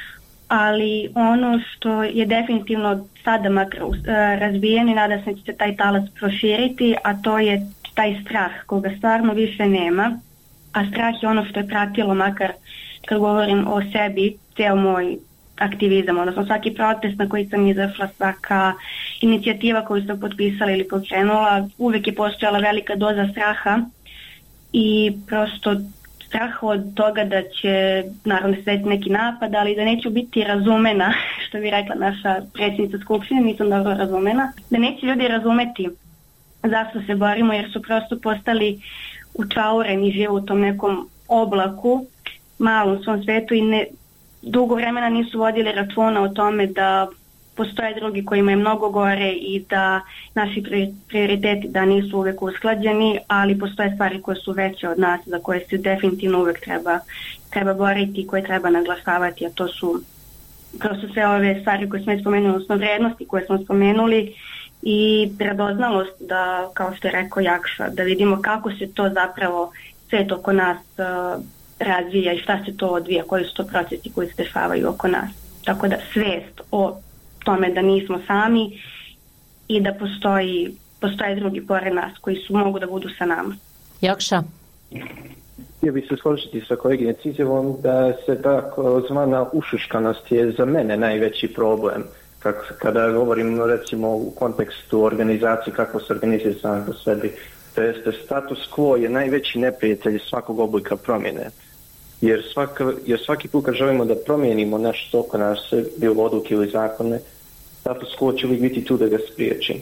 Ali ono što je definitivno sada makar razbijen i nada se da će se taj talas proširiti, a to je taj strah koga stvarno više nema. A strah je ono što je pratilo, makar kad govorim o sebi, cijel moj aktivizam, odnosno svaki protest na koji sam izašla, svaka inicijativa koju sam potpisala ili pokrenula, uvijek je postojala velika doza straha i prosto strah od toga da će naravno se desiti neki napad, ali da neću biti razumena, što bi rekla naša predsjednica Skupštine, nisam dobro razumena, da neće ljudi razumeti zašto se borimo, jer su prosto postali učaureni, žive u tom nekom oblaku, malom svom svetu i ne, dugo vremena nisu vodili računa o tome da postoje drugi kojima je mnogo gore i da naši prioriteti da nisu uvijek usklađeni, ali postoje stvari koje su veće od nas, za koje se definitivno uvijek treba, treba boriti i koje treba naglašavati, a to su prosto sve ove stvari koje smo spomenuli, odnosno vrednosti koje smo spomenuli i predoznalost da, kao što je rekao Jakša, da vidimo kako se to zapravo svet oko nas uh, razvija i šta se to odvija, koji su to procesi koji se dešavaju oko nas. Tako da svest o tome da nismo sami i da postoji, postoje drugi pored nas koji su mogu da budu sa nama. Jakša? Htio bih se složiti sa koleginom Cizevom da se tako zvana ušuškanost je za mene najveći problem. Kako, kada govorim recimo u kontekstu organizacije, kako se organizuje sam po sebi, To jeste, status quo je najveći neprijatelj svakog oblika promjene. Jer, svaka, jer svaki put kad želimo da promijenimo nešto oko nas, bilo odluke ili zakone, status quo će uvijek biti tu da ga spriječi.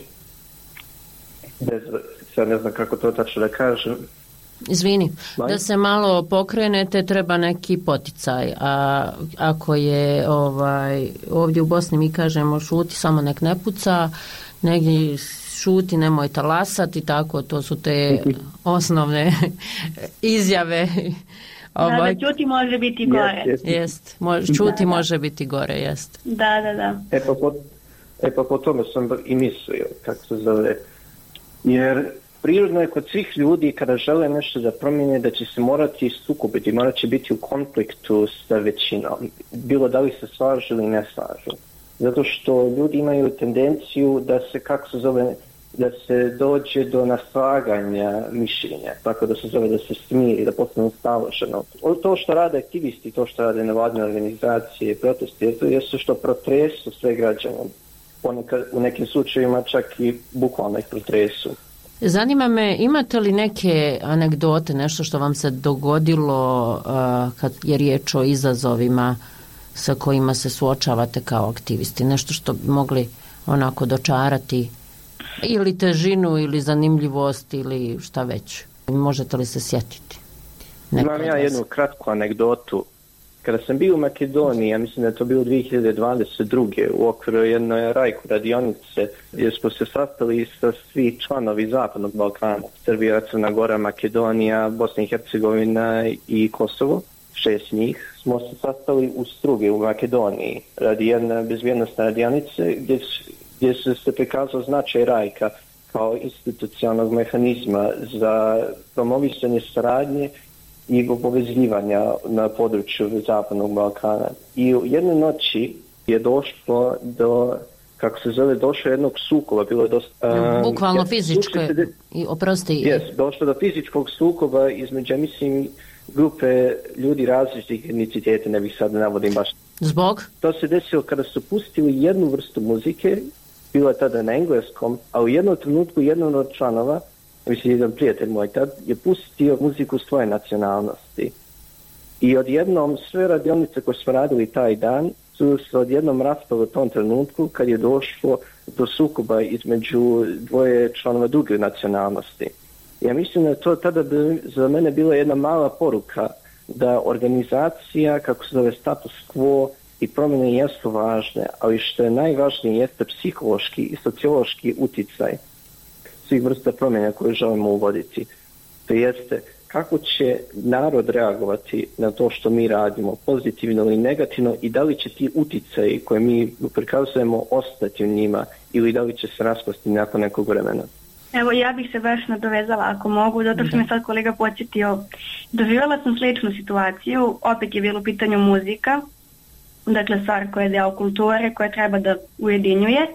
Bez, sad ne znam kako to tačno da kažem. Izvini, da se malo pokrenete treba neki poticaj, a ako je ovaj, ovdje u Bosni mi kažemo šuti, samo nek ne puca, negdje šuti, nemoj talasati, tako, to su te osnovne izjave. Ovaj, da, da čuti može biti gore. Jest, jest. Može, čuti da, može da. biti gore, jest. Da, da, da. E pa po, e pa po tome sam i mislio, kako se zove, jer prirodno je kod svih ljudi kada žele nešto da promijene da će se morati sukobiti, morat će biti u konfliktu sa većinom, bilo da li se slažu ili ne slažu. Zato što ljudi imaju tendenciju da se, kako se zove, da se dođe do naslaganja mišljenja, tako da se zove da se smiri, da postane staloženo. To što rade aktivisti, to što rade nevladine organizacije, protesti, jesu što protresu sve građane. Ponekad, u nekim slučajevima čak i bukvalno ih protresu. Zanima me, imate li neke anegdote, nešto što vam se dogodilo uh, kad je riječ o izazovima sa kojima se suočavate kao aktivisti? Nešto što bi mogli onako dočarati ili težinu ili zanimljivost ili šta već? Možete li se sjetiti? Neko Imam ja jednu kratku anegdotu. Kada sam bio u Makedoniji, ja mislim da je to bilo dvije hiljade dvadeset druge u okviru jedne rajku radionice, gdje smo se sastali sa svi članovi Zapadnog Balkana, Srbija, Crna Gora, Makedonija, Bosna i Hercegovina i Kosovo, šest njih, smo se sastali u Strugi u Makedoniji radi jedne bezbjednostne radionice gdje, gdje se se prikazao značaj rajka kao institucionalnog mehanizma za promovisanje saradnje i povezivanja na području Zapadnog Balkana. I u jednoj noći je došlo do, kako se zove, došlo jednog sukoba, bilo je dosta... Um, Bukvalno ja, fizičko, de... i oprosti... Jes, došlo do fizičkog sukoba između, mislim, grupe ljudi različitih etniciteta, ne bih sad navodim baš. Zbog? To se desilo kada su pustili jednu vrstu muzike, bilo je tada na engleskom, a u jednom trenutku jedan od članova, mislim, jedan prijatelj moj tad, je pustio muziku svoje nacionalnosti. I odjednom sve radionice koje smo radili taj dan su se odjednom raspali u tom trenutku kad je došlo do sukoba između dvoje članova druge nacionalnosti. Ja mislim da je to tada bi, za mene bila jedna mala poruka da organizacija, kako se zove, status quo i promjene jesu važne, ali što je najvažnije jeste psihološki i sociološki uticaj svih vrsta promjena koje želimo uvoditi. To jeste kako će narod reagovati na to što mi radimo, pozitivno ili negativno, i da li će ti uticaji koje mi prikazujemo ostati u njima ili da li će se raspasti nakon nekog vremena. Evo, ja bih se baš nadovezala ako mogu, zato što me sad kolega podsjetio. Doživjela sam sličnu situaciju, opet je bilo u pitanju muzika, dakle stvar koja je deo kulture, koja treba da ujedinjuje.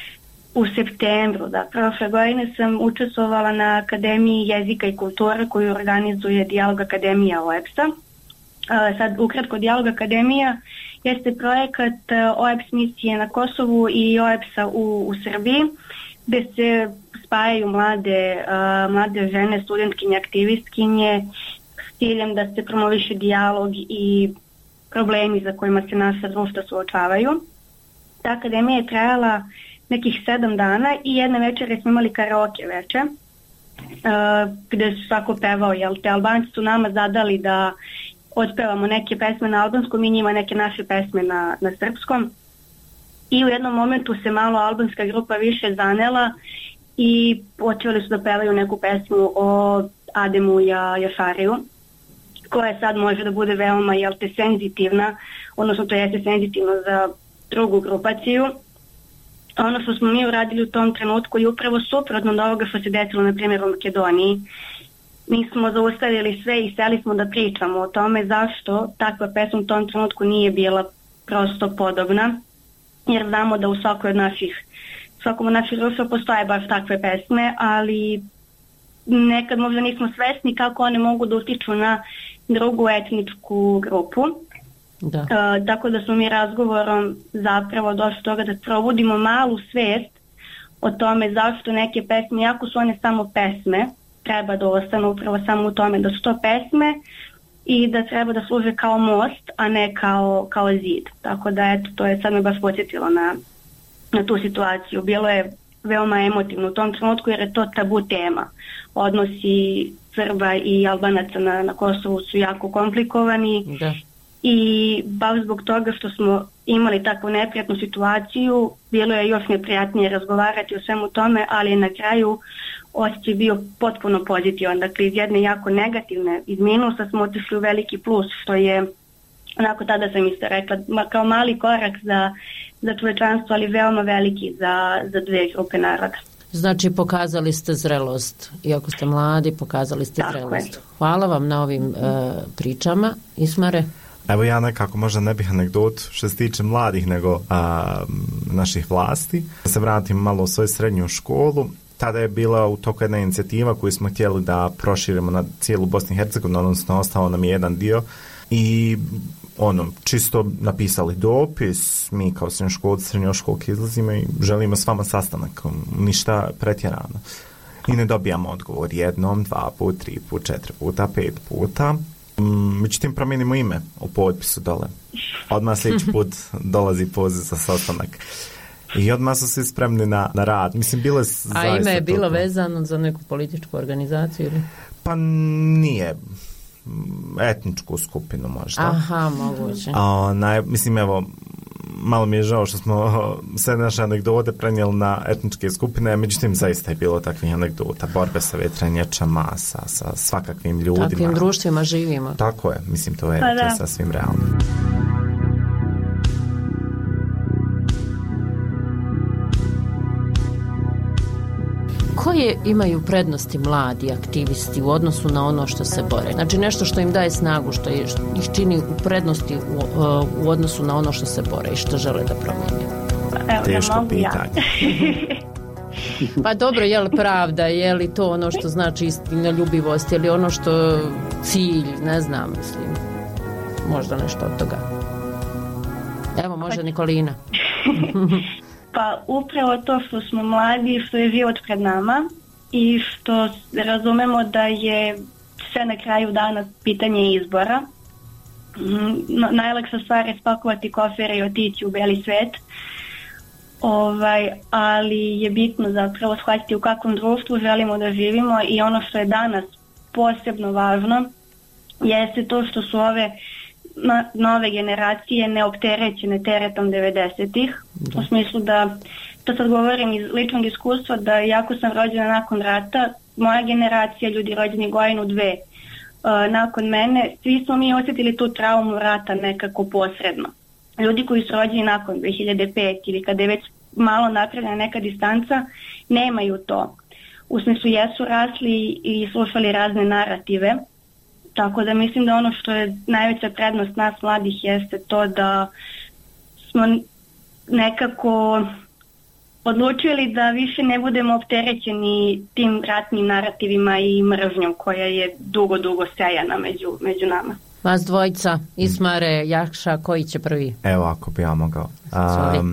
U septembru, da, prošle godine sam učestvovala na Akademiji jezika i kulture koju organizuje Dijalog Akademija O E P S-a. Sad, ukratko, Dijalog Akademija jeste projekat O E P S misije na Kosovu i O E P S-a u, u Srbiji, gde se spajaju mlade, uh, mlade žene, studentkinje, aktivistkinje s ciljem da se promoviše dijalog i problemi za kojima se naša društva suočavaju. Ta akademija je trajala nekih sedam dana i jedne večere smo imali karaoke večer, uh, gde su svako pevao, jel te, Albanci su nama zadali da otpevamo neke pesme na albanskom i njima neke naše pesme na, na srpskom. I u jednom momentu se malo albanska grupa više zanela i počeli su da pevaju neku pesmu o Ademu ja, Jafariju, koja sad može da bude veoma, jel te, senzitivna, odnosno to jeste senzitivno za drugu grupaciju. Ono što smo mi uradili u tom trenutku je upravo suprotno od ovoga što se desilo, na primjer, u Makedoniji. Mi smo zaustavili sve i seli smo da pričamo o tome zašto takva pesma u tom trenutku nije bila prosto podobna, jer znamo da u svakoj od naših, svakom od naših društva postoje baš takve pesme, ali nekad možda nismo svesni kako one mogu da utiču na drugu etničku grupu. Da. Uh, tako da smo mi razgovorom zapravo došli do toga da probudimo malu svest o tome zašto neke pesme, jako su one samo pesme, treba da ostanu upravo samo u tome da su to pesme i da treba da služe kao most, a ne kao, kao zid. Tako da, eto, to je sad me baš podsjetilo na, na tu situaciju. Bilo je veoma emotivno u tom trenutku jer je to tabu tema. Odnosi Srba i Albanaca na, na Kosovu su jako komplikovani. Da. I baš zbog toga što smo imali takvu neprijatnu situaciju, bilo je još neprijatnije razgovarati o svemu tome, ali na kraju osjećaj bio potpuno pozitivan. Dakle, iz jedne jako negativne, iz minusa smo otišli u veliki plus, što je, onako tada sam isto rekla, kao mali korak za, za čovečanstvo, ali veoma veliki za, za dve grupe naroda. Znači, pokazali ste zrelost. Iako ste mladi, pokazali ste Tako zrelost. Je. Hvala vam na ovim uh, pričama. Ismare? Evo ja nekako možda ne bih anegdotu što se tiče mladih nego a, naših vlasti. Da se vratim malo u svoju srednju školu. Tada je bila u toku jedna inicijativa koju smo htjeli da proširimo na cijelu Bosnu i Hercegovinu, odnosno ostao nam je jedan dio i ono, čisto napisali dopis, mi kao srednjoškolci, srednjoškolke izlazimo i želimo s vama sastanak, ništa pretjerano. I ne dobijamo odgovor jednom, dva put, tri put, četiri puta, pet puta. Međutim, promijenimo ime u potpisu dole. Odmah sljedeći put dolazi poziv za sastanak. I odmah su svi spremni na, na rad. Mislim, bile A ime je bilo toliko vezano za neku političku organizaciju ili? Pa nije. Etničku skupinu možda. Aha, moguće. A, naj, mislim, evo, malo mi je žao što smo sve naše anegdote prenijeli na etničke skupine, međutim zaista je bilo takvih anegdota, borbe sa vetrenjačama, sa, sa svakakvim ljudima. Takvim društvima živimo. Tako je, mislim, to je, to je sasvim realno. Koje imaju prednosti mladi aktivisti u odnosu na ono što se bore? Znači nešto što im daje snagu, što ih čini u prednosti u, u odnosu na ono što se bore i što žele da promijene? Evo, Teško pitanje. Ja. Pa dobro, je li pravda, je li to ono što znači istinoljubivost, je li ono što cilj, ne znam, mislim, možda nešto od toga. Evo, može Nikolina. Pa upravo to što smo mladi, što je život pred nama i što razumemo da je sve na kraju dana pitanje izbora. Najlakša stvar je spakovati kofere i otići u beli svet, ovaj, ali je bitno zapravo shvatiti u kakvom društvu želimo da živimo i ono što je danas posebno važno jeste to što su ove nove generacije neopterećene teretom devedesetih, u smislu da, to sad govorim iz ličnog iskustva, da jako sam rođena nakon rata, moja generacija, ljudi rođeni godinu dve, uh, nakon mene, svi smo mi osjetili tu traumu rata nekako posredno. Ljudi koji su rođeni nakon dve hiljade pete ili kada je već malo napravljena neka distanca, nemaju to. U smislu jesu rasli i slušali razne narative. Tako da mislim da ono što je najveća prednost nas mladih jeste to da smo nekako odlučili da više ne budemo opterećeni tim ratnim narativima i mržnjom koja je dugo, dugo sejana među, među nama. Vas dvojica, Ismare, Jakša, koji će prvi? Evo ako bi ja mogao. Um,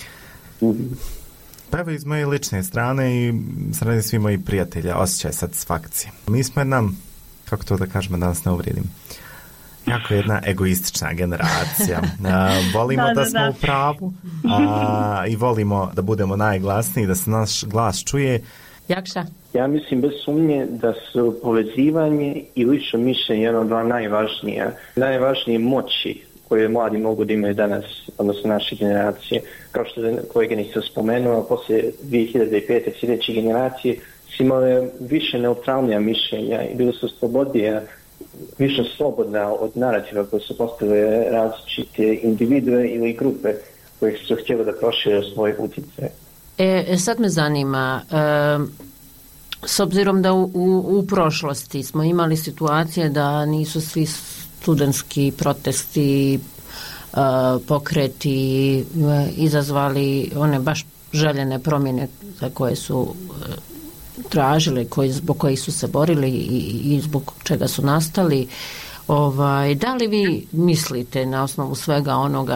pa evo iz moje lične strane i strane svih mojih prijatelja osjećaj satisfakcije. Mi smo jedna, kako to da kažemo, da nas ne uvrijedim, jako jedna egoistična generacija. Uh, volimo da, da, da smo da. u pravu uh, i volimo da budemo najglasniji, da se naš glas čuje. Jakša? Ja mislim bez sumnje da su povezivanje i lično mišljenje jedno od dva najvažnije, najvažnije moći koje mladi mogu da imaju danas, odnosno naše generacije. Kao što je kolega nisam spomenuo, poslije dvije hiljade pete sljedeće generacije su imale više neutralnija mišljenja i bili su slobodnije, više slobodna od narativa koje su postavile različite individue ili grupe koje su htjeli da prošire svoj utjecaj. E, sad me zanima, e, s obzirom da u, u, u prošlosti smo imali situacije da nisu svi studentski protesti, e, pokreti e, izazvali one baš željene promjene za koje su e, tražili, koji, zbog kojih su se borili i, i zbog čega su nastali. Ovaj, da li vi mislite na osnovu svega onoga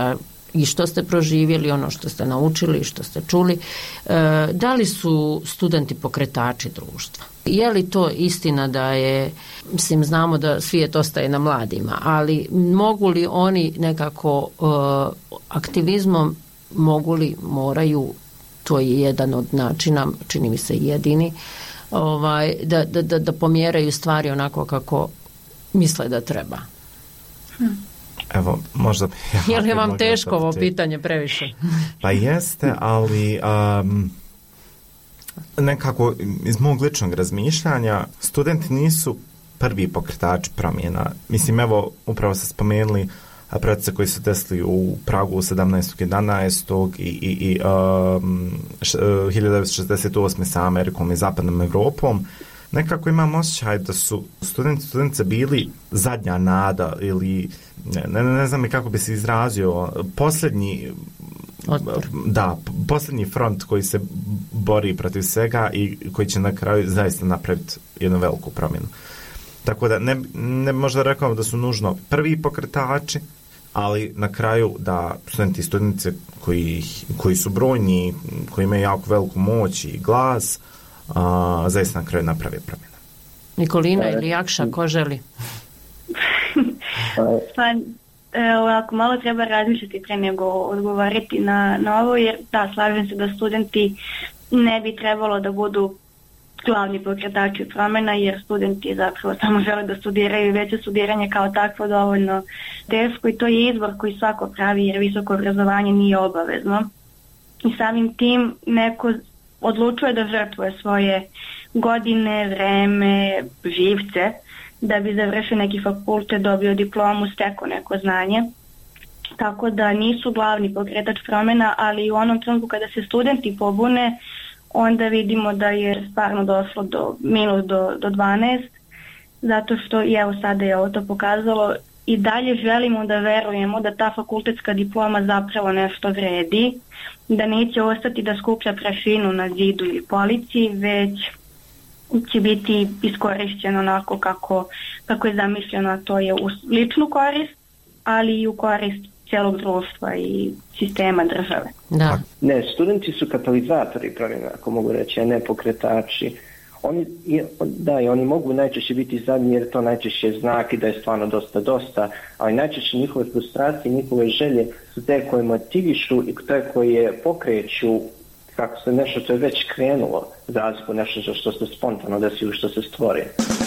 i što ste proživjeli, ono što ste naučili, što ste čuli. Da li su studenti pokretači društva? Je li to istina da je, mislim, znamo da svijet ostaje na mladima, ali mogu li oni nekako aktivizmom, mogu li, moraju, to je jedan od načina, čini mi se jedini, ovaj, da, da, da pomjeraju stvari onako kako misle da treba? Hmm. Evo, možda... Ja, je li vam teško ovo pitanje previše? Pa jeste, ali um, nekako iz mog ličnog razmišljanja studenti nisu prvi pokretači promjena. Mislim, evo, upravo ste spomenuli procese koji su desili u Pragu sedamnaestog jedanaestog i, i, i um, hiljadu devetsto šezdeset osme sa Amerikom i zapadnom Evropom. Nekako imam osjećaj da su studenti studentice bili zadnja nada ili ne, ne, ne znam kako bi se izrazio, posljednji Otpor. da, posljednji front koji se bori protiv svega i koji će na kraju zaista napraviti jednu veliku promjenu. Tako da ne, ne možda rekao da su nužno prvi pokretači, ali na kraju da studenti i studentice koji, koji su brojni, koji imaju jako veliku moć i glas, a, zaista na kraju naprave promjene. Nikolina ili Jakša, ko želi? Pa, ovako, malo treba razmišljati pre nego odgovoriti na, na ovo, jer da, slažem se da studenti ne bi trebalo da budu glavni pokretači promjena, jer studenti zapravo samo žele da studiraju i već je studiranje kao takvo dovoljno teško i to je izbor koji svako pravi, jer visoko obrazovanje nije obavezno. I samim tim neko odlučuje da žrtvuje svoje godine, vreme, živce, da bi završio neki fakultet, dobio diplomu, stekao neko znanje. Tako da nisu glavni pokretač promjena, ali u onom trenutku kada se studenti pobune, onda vidimo da je stvarno došlo do minus do, do dvanaest, zato što i evo sada je ovo to pokazalo i dalje želimo da verujemo da ta fakultetska diploma zapravo nešto vredi, da neće ostati da skuplja prašinu na zidu ili polici, već će biti iskorišćeno onako kako, kako je zamišljeno, a to je u ličnu korist, ali i u korist cijelog društva i sistema države. Da. Ne, studenti su katalizatori promjena, ako mogu reći, a ne pokretači. Oni, da, i oni mogu najčešće biti zadnji jer to najčešće je znak i da je stvarno dosta dosta, ali najčešće njihove frustracije, njihove želje su te koje motivišu i te koje pokreću kako se nešto što je već krenulo, za razliku nešto što se spontano desi ili što se stvori.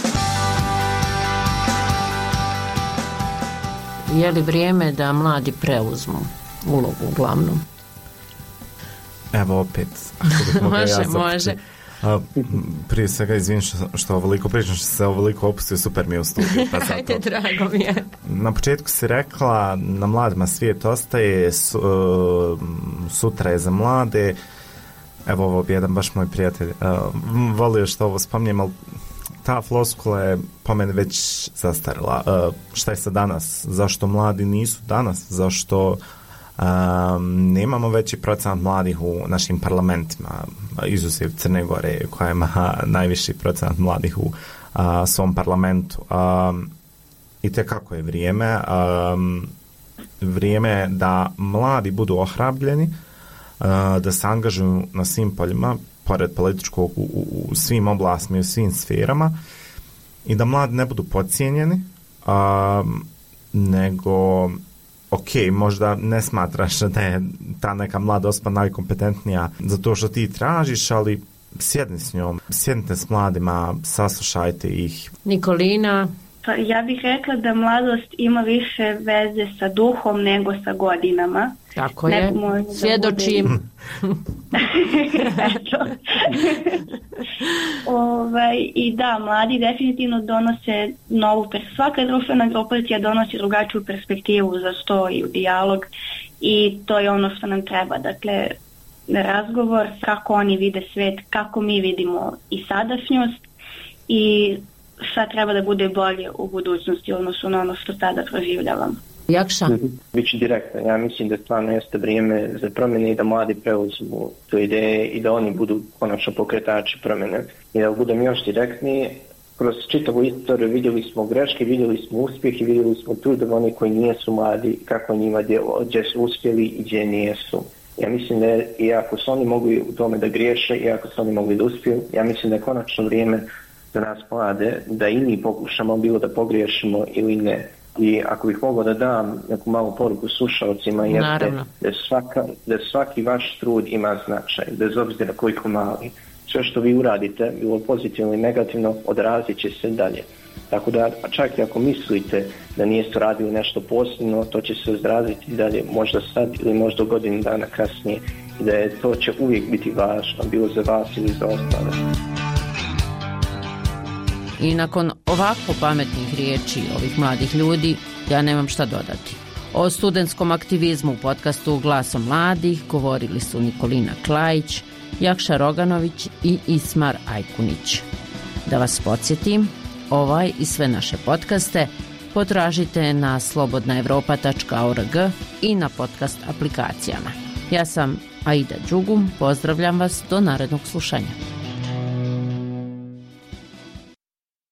Je li vrijeme da mladi preuzmu ulogu uglavnom? Evo opet. Može, ja može. A, prije svega izvinim što, što ovoliko pričam, što se ovoliko opustio, super mi je u studiju. Pa Ajde, drago mi je. Na početku si rekla, na mladima svijet ostaje, su, uh, sutra je za mlade. Evo ovo bi jedan baš moj prijatelj uh, volio što ovo spominjem, ali ta floskula je po meni već zastarila. Uh, šta je sa danas? Zašto mladi nisu danas? Zašto um, nemamo veći procenat mladih u našim parlamentima, izuzev Crne Gore koja ima najviši procenat mladih u uh, svom parlamentu. Um, I tekako je vrijeme. Um, vrijeme da mladi budu ohrabljeni, uh, da se angažuju na svim poljima, pored političkog u, u, u svim oblastima i u svim sferama i da mladi ne budu podcijenjeni, um, nego ok, možda ne smatraš da je ta neka mlada osoba najkompetentnija za to što ti tražiš, ali sjedni s njom, sjednite s mladima, saslušajte ih. Nikolina? Pa ja bih rekla da mladost ima više veze sa duhom nego sa godinama. Tako je, svjedočim. ovaj, I da, mladi definitivno donose novu, svaka društvena grupacija donosi drugačiju perspektivu za sto i u dijalog i to je ono što nam treba. Dakle, razgovor kako oni vide svet, kako mi vidimo i sadašnjost i šta treba da bude bolje u budućnosti odnosno na ono što sada proživljavamo. Jakša? Biću direktno, ja mislim da stvarno jeste vrijeme za promjene i da mladi preuzmu tu ideje i da oni budu konačno pokretači promjene. I da budem još direktniji, kroz čitavu istoriju vidjeli smo greške, vidjeli smo uspjeh i vidjeli smo trudove oni koji nijesu mladi, kako njima djelo, gdje su uspjeli i gdje nijesu. Ja mislim da je, i ako su oni mogli u tome da griješe, i ako su oni mogli da uspiju, ja mislim da je konačno vrijeme za nas mlade, da i mi pokušamo bilo da pogriješimo ili ne. I ako bih mogao da dam neku malu poruku slušalcima, jeste da, svaka, da svaki vaš trud ima značaj, bez obzira koliko mali. Sve što vi uradite, bilo pozitivno i negativno, odrazit će se dalje. Tako da, čak i ako mislite da niste radili nešto posebno, to će se odraziti dalje, možda sad ili možda godinu dana kasnije, i da je to će uvijek biti važno, bilo za vas ili za ostale. I nakon ovako pametnih riječi ovih mladih ljudi, ja nemam šta dodati. O studentskom aktivizmu u podcastu Glasom mladih govorili su Nikolina Klajić, Jakša Roganović i Ismar Ajkunić. Da vas podsjetim, ovaj i sve naše podcaste potražite na slobodna evropa tačka org i na podcast aplikacijama. Ja sam Aida Đugum, pozdravljam vas do narednog slušanja.